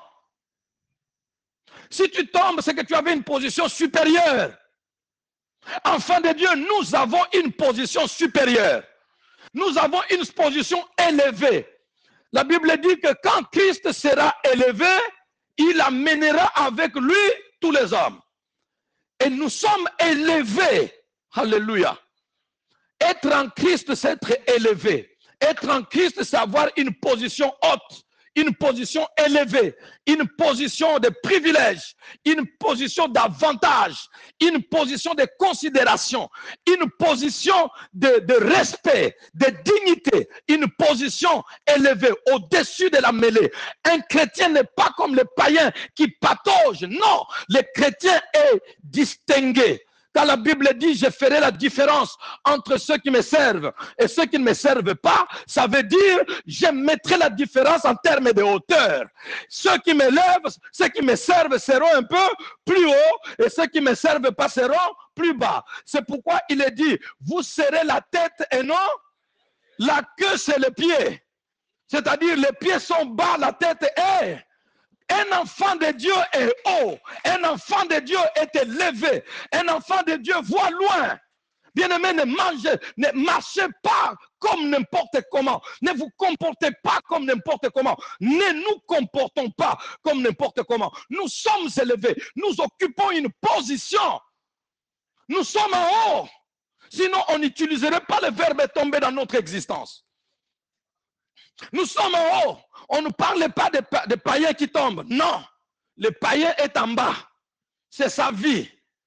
Si tu tombes, c'est que tu avais une position supérieure. Enfants de Dieu, nous avons une position supérieure. Nous avons une position élevée. La Bible dit que quand Christ sera élevé, il amènera avec lui tous les hommes. Et nous sommes élevés. Alléluia. Être en Christ, c'est être élevé. Être en Christ, c'est avoir une position haute, une position élevée, une position de privilège, une position d'avantage, une position de considération, une position de, de respect, de dignité, une position élevée au-dessus de la mêlée. Un chrétien n'est pas comme les païens qui pataugent. Non, le chrétien est distingué. Quand la Bible dit, je ferai la différence entre ceux qui me servent et ceux qui ne me servent pas, ça veut dire, je mettrai la différence en termes de hauteur. Ceux qui me lèvent, ceux qui me servent seront un peu plus haut et ceux qui ne me servent pas seront plus bas. C'est pourquoi il est dit, vous serez la tête et non la queue, c'est le pied. C'est-à-dire, les pieds sont bas, la tête est. Un enfant de Dieu est haut. Un enfant de Dieu est élevé. Un enfant de Dieu voit loin. Bien-aimés, ne mangez, ne marchez pas comme n'importe comment. Ne vous comportez pas comme n'importe comment. Ne nous comportons pas comme n'importe comment. Nous sommes élevés. Nous occupons une position. Nous sommes en haut. Sinon, on n'utiliserait pas le verbe tomber dans notre existence. Nous sommes en haut. On ne parle pas de, de païens qui tombent. Non. Le païen est en bas. C'est sa vie.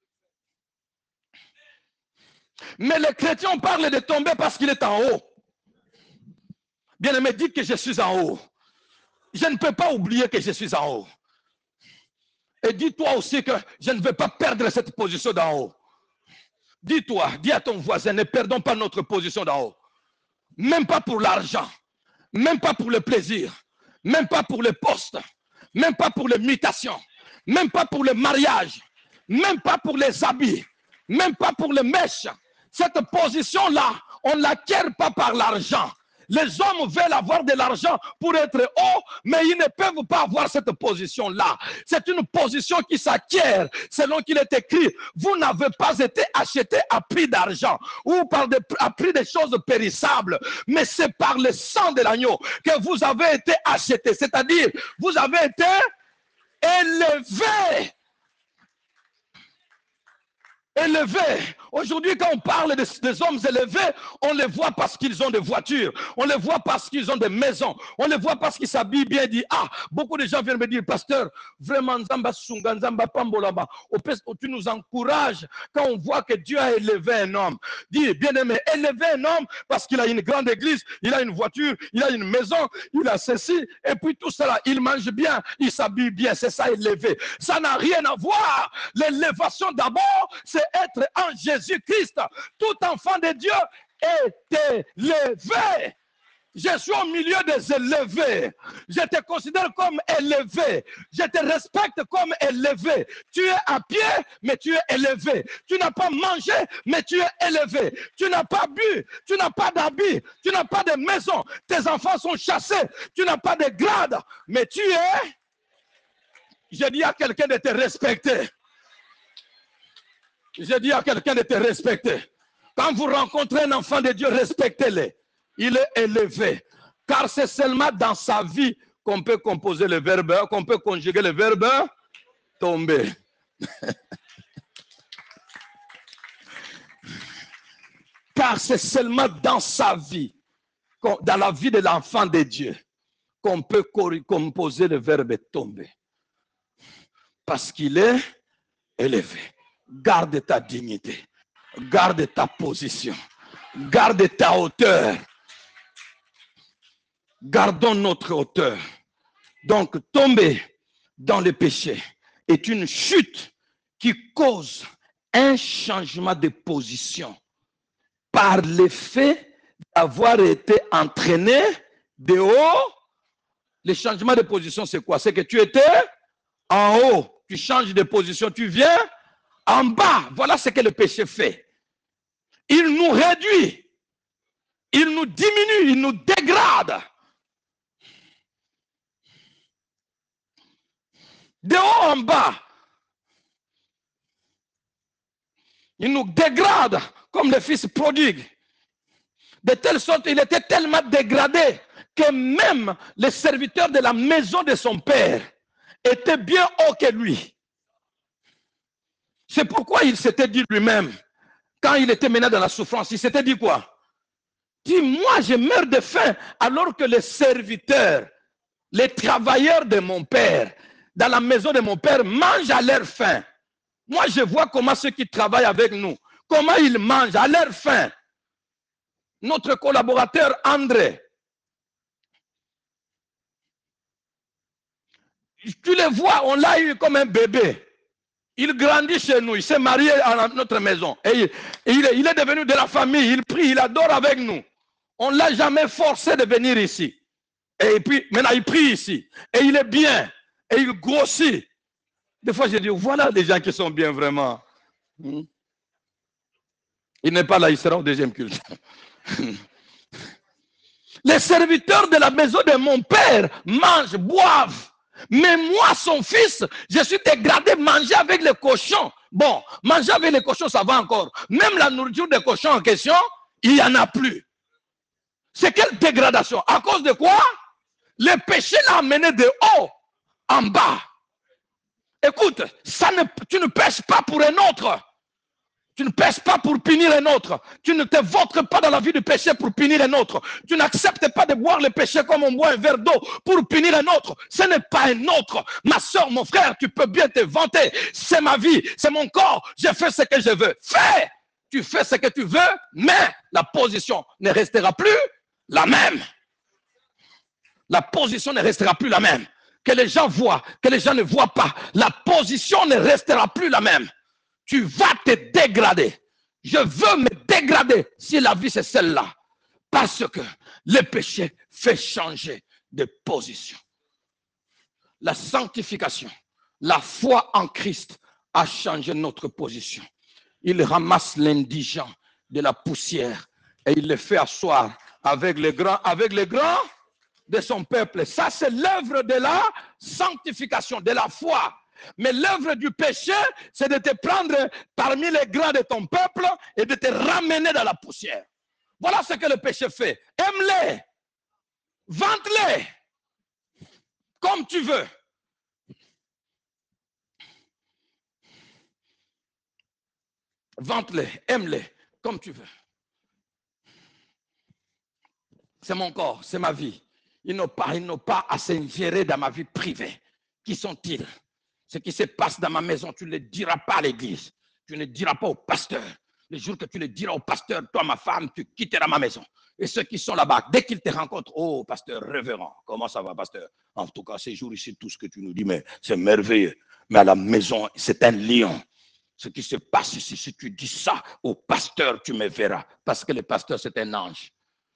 Mais les chrétiens parlent de tomber parce qu'il est en haut. Bien-aimé, dites que je suis en haut. Je ne peux pas oublier que je suis en haut. Et dis-toi aussi que je ne veux pas perdre cette position d'en haut. Dis-toi, dis à ton voisin, ne perdons pas notre position d'en haut. Même pas pour l'argent. Même pas pour le plaisir, même pas pour le poste, même pas pour les mutations, même pas pour le mariage, même pas pour les habits, même pas pour les mèches. Cette position-là, on ne l'acquiert pas par l'argent. Les hommes veulent avoir de l'argent pour être haut, mais ils ne peuvent pas avoir cette position-là. C'est une position qui s'acquiert, selon qu'il est écrit. Vous n'avez pas été acheté à prix d'argent ou par des, à prix de choses périssables, mais c'est par le sang de l'agneau que vous avez été acheté. C'est-à-dire, vous avez été élevé. Élevés. Aujourd'hui, quand on parle des, des hommes élevés, on les voit parce qu'ils ont des voitures, on les voit parce qu'ils ont des maisons, on les voit parce qu'ils s'habillent bien. Dit, ah, beaucoup de gens viennent me dire, pasteur, vraiment, Nzamba Sunga, Nzamba Pambolaba, tu nous encourages quand on voit que Dieu a élevé un homme. Dis, bien aimé, élever un homme parce qu'il a une grande église, il a une voiture, il a une maison, il a ceci, et puis tout cela, il mange bien, il s'habille bien, c'est ça élevé. Ça n'a rien à voir. L'élévation d'abord, c'est être en Jésus-Christ. Tout enfant de Dieu est élevé. Je suis au milieu des élevés. Je te considère comme élevé. Je te respecte comme élevé. Tu es à pied, mais tu es élevé. Tu n'as pas mangé, mais tu es élevé. Tu n'as pas bu, tu n'as pas d'habits, tu n'as pas de maison. Tes enfants sont chassés. Tu n'as pas de grade, mais tu es... Je dis à quelqu'un de te respecter. Je dis à quelqu'un de te respecter. Quand vous rencontrez un enfant de Dieu, respectez-le. Il est élevé. Car c'est seulement dans sa vie qu'on peut composer le verbe, qu'on peut conjuguer le verbe tomber. Car c'est seulement dans sa vie, dans la vie de l'enfant de Dieu, qu'on peut composer le verbe tomber. Parce qu'il est élevé. Garde ta dignité. Garde ta position. Garde ta hauteur. Gardons notre hauteur. Donc, tomber dans le péché est une chute qui cause un changement de position par l'effet d'avoir été entraîné de haut. Le changement de position, c'est quoi? C'est que tu étais en haut. Tu changes de position, tu viens en bas. Voilà ce que le péché fait. Il nous réduit. Il nous diminue. Il nous dégrade. De haut en bas. Il nous dégrade comme le fils prodigue. De telle sorte, il était tellement dégradé que même les serviteurs de la maison de son père étaient bien haut que lui. C'est pourquoi il s'était dit lui-même, quand il était mené dans la souffrance, il s'était dit quoi? Dit, moi je meurs de faim, alors que les serviteurs, les travailleurs de mon père, dans la maison de mon père, mangent à leur faim. Moi je vois comment ceux qui travaillent avec nous, comment ils mangent à leur faim. Notre collaborateur André, tu le vois, on l'a eu comme un bébé. Il grandit chez nous, il s'est marié à notre maison. Et il, il, est, il est devenu de la famille, il prie, il adore avec nous. On ne l'a jamais forcé de venir ici. Et puis, maintenant, il prie ici. Et il est bien. Et il grossit. Des fois, je dis, voilà des gens qui sont bien vraiment. Il n'est pas là, il sera au deuxième culte. Les serviteurs de la maison de mon père mangent, boivent. Mais moi, son fils, je suis dégradé, manger avec les cochons. Bon, manger avec les cochons, ça va encore. Même la nourriture des cochons en question, il n'y en a plus. C'est quelle dégradation? À cause de quoi? Le péché l'a amené de haut en bas. Écoute, ça ne, tu ne pêches pas pour un autre. Tu ne pêches pas pour punir un autre. Tu ne te vautres pas dans la vie du péché pour punir un autre. Tu n'acceptes pas de boire le péché comme on boit un verre d'eau pour punir un autre. Ce n'est pas un autre. Ma soeur, mon frère, tu peux bien te vanter. C'est ma vie, c'est mon corps. Je fais ce que je veux. Fais! Tu fais ce que tu veux, mais la position ne restera plus la même. La position ne restera plus la même. Que les gens voient, que les gens ne voient pas. La position ne restera plus la même. Tu vas te dégrader. Je veux me dégrader si la vie c'est celle-là. Parce que le péché fait changer de position. La sanctification, la foi en Christ a changé notre position. Il ramasse l'indigent de la poussière et il le fait asseoir avec les grands, avec les grands de son peuple. Ça, c'est l'œuvre de la sanctification, de la foi. Mais l'œuvre du péché, c'est de te prendre parmi les grands de ton peuple et de te ramener dans la poussière. Voilà ce que le péché fait. Aime-les, vante-les, comme tu veux. Vante-les, aime-les, comme tu veux. C'est mon corps, c'est ma vie. Ils n'ont pas, ils n'ont pas à s'ingérer dans ma vie privée. Qui sont-ils? Ce qui se passe dans ma maison, tu ne le diras pas à l'église. Tu ne le diras pas au pasteur. Le jour que tu le diras au pasteur, toi, ma femme, tu quitteras ma maison. Et ceux qui sont là-bas, dès qu'ils te rencontrent, oh, pasteur, révérend, comment ça va, pasteur? En tout cas, ces jours ici, tout ce que tu nous dis, mais c'est merveilleux. Mais à la maison, c'est un lion. Ce qui se passe ici, si tu dis ça au pasteur, tu me verras. Parce que le pasteur, c'est un ange.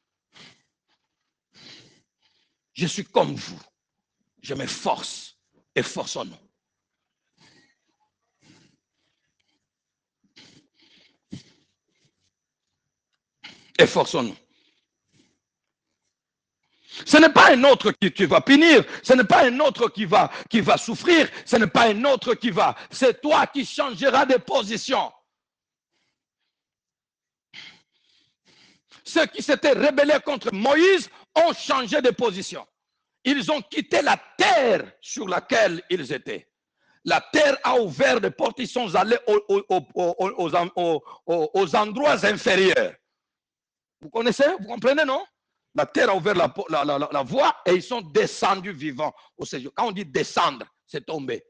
Je suis comme vous. Je m'efforce. Efforçons-nous. Efforçons-nous. Ce n'est pas un autre qui, qui va punir, ce n'est pas un autre qui va, qui va souffrir, ce n'est pas un autre qui va. C'est toi qui changeras de position. Ceux qui s'étaient rebellés contre Moïse ont changé de position. Ils ont quitté la terre sur laquelle ils étaient. La terre a ouvert des portes, ils sont allés aux, aux, aux, aux, aux, aux endroits inférieurs. Vous connaissez? Vous comprenez, non? La terre a ouvert la, la, la, la voie et ils sont descendus vivants au séjour. Quand on dit descendre, c'est tomber.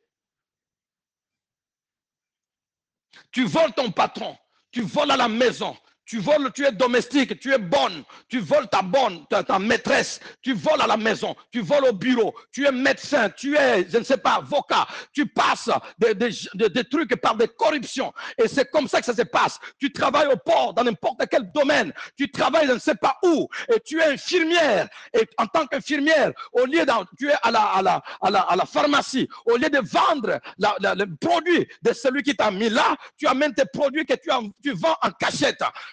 Tu voles ton patron, tu voles à la maison, tu voles, tu es domestique, tu es bonne, tu voles ta bonne, ta, ta maîtresse, tu voles à la maison, tu voles au bureau, tu es médecin, tu es, je ne sais pas, avocat, tu passes des, des, des, des trucs par des corruptions. Et c'est comme ça que ça se passe. Tu travailles au port, dans n'importe quel domaine, tu travailles je ne sais pas où, et tu es infirmière. Et en tant qu'infirmière, au lieu de, tu es à la, à, la, à, la, à la pharmacie, au lieu de vendre la, la, le produit de celui qui t'a mis là, tu amènes tes produits que tu, as, tu vends en cachette.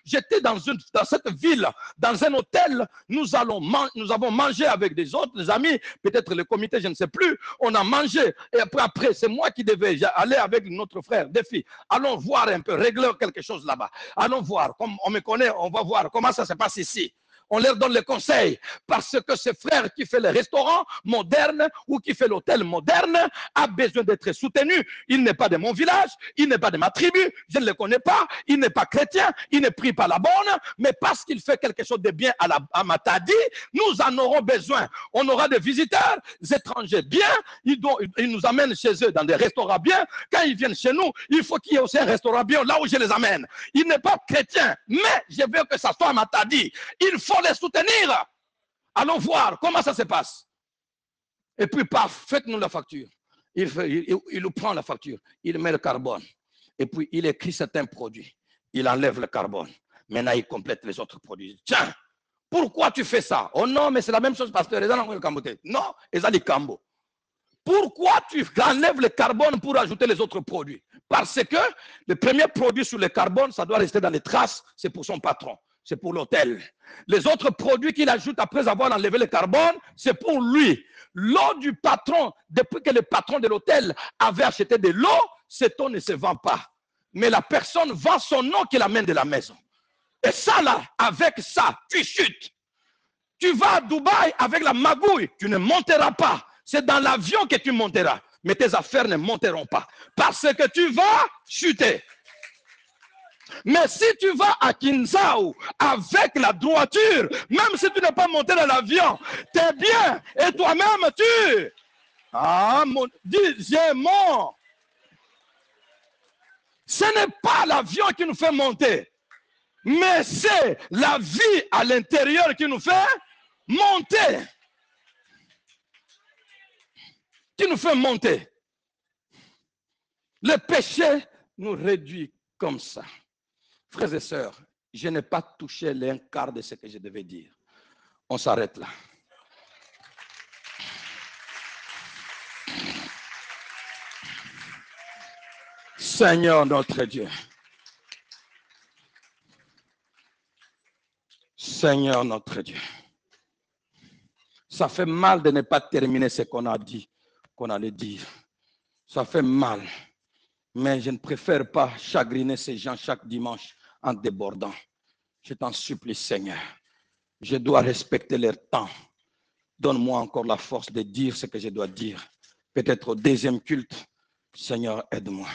J'étais dans, une, dans cette ville, dans un hôtel. Nous, allons man, nous avons mangé avec des autres amis, peut-être le comité, je ne sais plus. On a mangé. Et après, après c'est moi qui devais aller avec notre frère, des filles. Allons voir un peu, régler quelque chose là-bas. Allons voir. Comme on me connaît, on va voir comment ça se passe ici. On leur donne les conseils parce que ce frère qui fait le restaurant moderne ou qui fait l'hôtel moderne a besoin d'être soutenu. Il n'est pas de mon village, il n'est pas de ma tribu, je ne le connais pas, il n'est pas chrétien, il ne prie pas la bonne, mais parce qu'il fait quelque chose de bien à, la, à Matadi, nous en aurons besoin. On aura des visiteurs étrangers bien, ils, doivent, ils nous amènent chez eux dans des restaurants bien. Quand ils viennent chez nous, il faut qu'il y ait aussi un restaurant bien là où je les amène. Il n'est pas chrétien, mais je veux que ça soit à Matadi. Il faut les soutenir. Allons voir comment ça se passe. Et puis, paf, faites-nous la facture. Il, fait, il, il, il prend la facture, il met le carbone. Et puis, il écrit certains produits. Il enlève le carbone. Maintenant, il complète les autres produits. Tiens, pourquoi tu fais ça? Oh non, mais c'est la même chose, pasteur. Non, Ezali Kambo. Pourquoi tu enlèves le carbone pour ajouter les autres produits? Parce que le premier produit sur le carbone, ça doit rester dans les traces, c'est pour son patron. C'est pour l'hôtel. Les autres produits qu'il ajoute après avoir enlevé le carbone, c'est pour lui. L'eau du patron, depuis que le patron de l'hôtel avait acheté de l'eau, cette eau ne se vend pas. Mais la personne vend son eau qu'il amène de la maison. Et ça là, avec ça, tu chutes. Tu vas à Dubaï avec la magouille, tu ne monteras pas. C'est dans l'avion que tu monteras. Mais tes affaires ne monteront pas. Parce que tu vas chuter. Mais si tu vas à Kinshasa avec la droiture, même si tu n'es pas monté dans l'avion, tu es bien. Et toi-même, tu... Ah, mon... Dis, j'ai mon... Ce n'est pas l'avion qui nous fait monter. Mais c'est la vie à l'intérieur qui nous fait monter. Qui nous fait monter. Le péché nous réduit comme ça. Frères et sœurs, je n'ai pas touché l'un quart de ce que je devais dire. On s'arrête là. Seigneur notre Dieu. Seigneur notre Dieu. Ça fait mal de ne pas terminer ce qu'on a dit, qu'on allait dire. Ça fait mal. Mais je ne préfère pas chagriner ces gens chaque dimanche en débordant. Je t'en supplie, Seigneur. Je dois respecter leur temps. Donne-moi encore la force de dire ce que je dois dire. Peut-être au deuxième culte. Seigneur, aide-moi.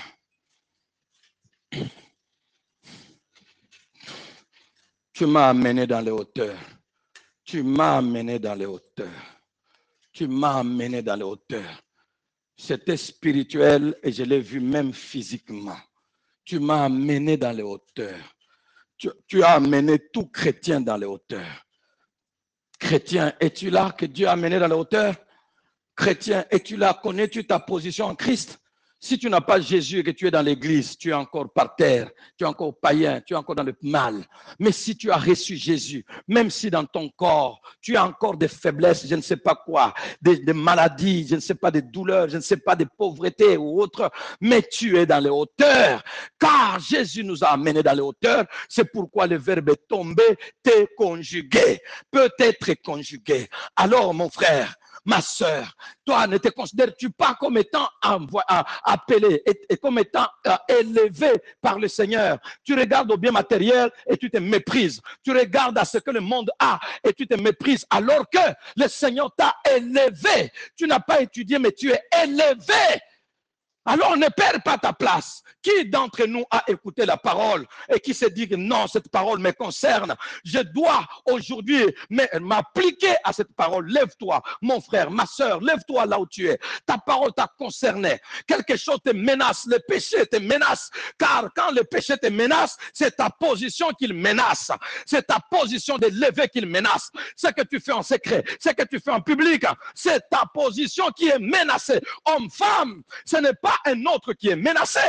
Tu m'as amené dans les hauteurs. Tu m'as amené dans les hauteurs. Tu m'as amené dans les hauteurs. C'était spirituel et je l'ai vu même physiquement. Tu m'as amené dans les hauteurs. Tu, tu as amené tout chrétien dans les hauteurs. Chrétien, es-tu là que Dieu a amené dans les hauteurs? Chrétien, es-tu là? Connais-tu ta position en Christ? Si tu n'as pas Jésus et que tu es dans l'église, tu es encore par terre, tu es encore païen, tu es encore dans le mal. Mais si tu as reçu Jésus, même si dans ton corps, tu as encore des faiblesses, je ne sais pas quoi, des, des maladies, je ne sais pas, des douleurs, je ne sais pas, des pauvretés ou autres, mais tu es dans les hauteurs, car Jésus nous a amenés dans les hauteurs. C'est pourquoi le verbe est tombé, t'es conjugué, peut être conjugué. Alors mon frère, ma sœur, toi ne te considères-tu pas comme étant appelé et, et comme étant euh, élevé par le Seigneur? Tu regardes au bien matériel et tu te méprises. Tu regardes à ce que le monde a et tu te méprises alors que le Seigneur t'a élevé. Tu n'as pas étudié mais tu es élevé. Alors ne perds pas ta place. Qui d'entre nous a écouté la parole et qui se dit que non, cette parole me concerne. Je dois aujourd'hui m'appliquer à cette parole. Lève-toi, mon frère, ma soeur, lève-toi là où tu es. Ta parole t'a concerné. Quelque chose te menace, le péché te menace. Car quand le péché te menace, c'est ta position qu'il menace. C'est ta position de lever qu'il menace. Ce que tu fais en secret, ce que tu fais en public, c'est ta position qui est menacée. Homme, femme, ce n'est pas un autre qui est menacé.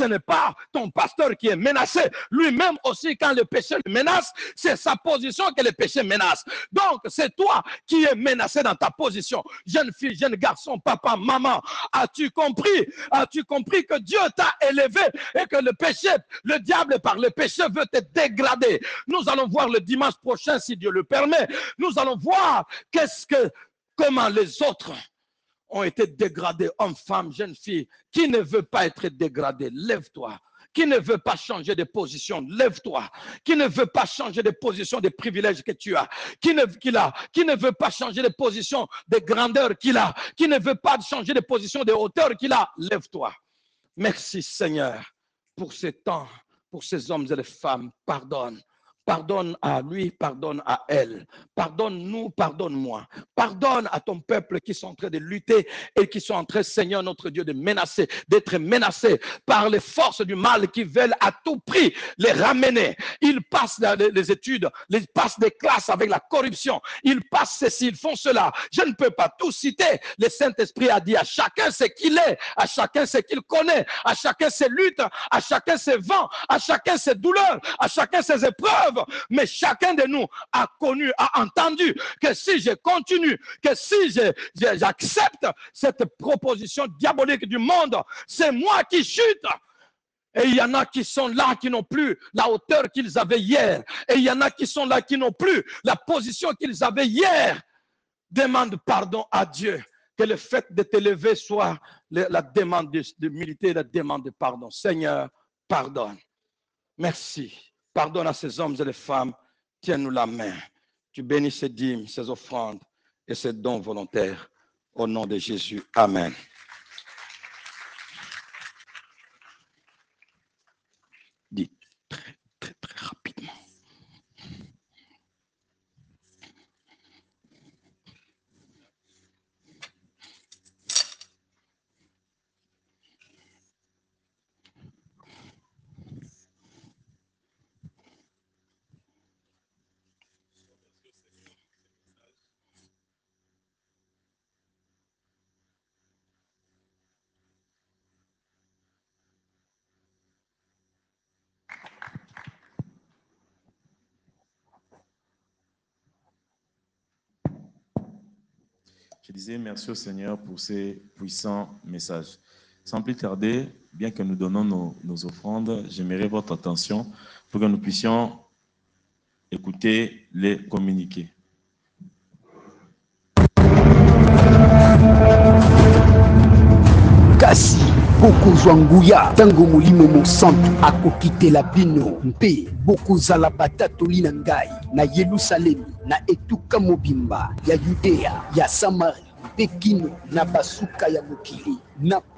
ce n'est pas ton pasteur qui est menacé. Lui-même aussi, quand le péché le menace, c'est sa position que le péché menace. Donc, c'est toi qui es menacé dans ta position. Jeune fille, jeune garçon, papa, maman, as-tu compris? As-tu compris que Dieu t'a élevé et que le péché, le diable par le péché veut te dégrader? Nous allons voir le dimanche prochain, si Dieu le permet. Nous allons voir qu'est-ce que, comment les autres ont été dégradés, hommes, femmes, jeunes filles. Qui ne veut pas être dégradé? Lève-toi. Qui ne veut pas changer de position? Lève-toi. Qui ne veut pas changer de position, des privilèges que tu as? Qui ne, qu'il a? Qui ne veut pas changer de position, de grandeur qu'il a? Qui ne veut pas changer de position, de hauteur qu'il a? Lève-toi. Merci Seigneur pour ces temps, pour ces hommes et les femmes. Pardonne. Pardonne à lui, pardonne à elle. Pardonne-nous, pardonne-moi. Pardonne à ton peuple qui sont en train de lutter et qui sont en train, Seigneur notre Dieu, de menacer, d'être menacés par les forces du mal qui veulent à tout prix les ramener. Ils passent les études, ils passent des classes avec la corruption. Ils passent ceci, ils font cela. Je ne peux pas tout citer. Le Saint-Esprit a dit à chacun ce qu'il est, à chacun ce qu'il connaît, à chacun ses luttes, à chacun ses vents, à chacun ses douleurs, à chacun ses épreuves. Mais chacun de nous a connu, a entendu que si je continue, que si je, je, j'accepte cette proposition diabolique du monde, c'est moi qui chute. Et il y en a qui sont là, qui n'ont plus la hauteur qu'ils avaient hier. Et il y en a qui sont là, qui n'ont plus la position qu'ils avaient hier. Demande pardon à Dieu. Que le fait de t'élever soit la demande d'humilité, la demande de pardon. Seigneur, pardonne. Merci. Pardonne à ces hommes et les femmes, tiens-nous la main. Tu bénis ces dîmes, ces offrandes et ces dons volontaires. Au nom de Jésus. Amen. Dis très, très, très rapidement. Je disais merci au Seigneur pour ces puissants messages. Sans plus tarder, bien que nous donnons nos, nos offrandes, j'aimerais votre attention pour que nous puissions écouter les communiqués. Kasi bokozwa nguya tango molimo mosantu akokitela bino mpe bokozala batatoli na ngai na Yerusalemi na etuka mobimba ya Yudea ya Samari mpe kino na basuka ya mokili na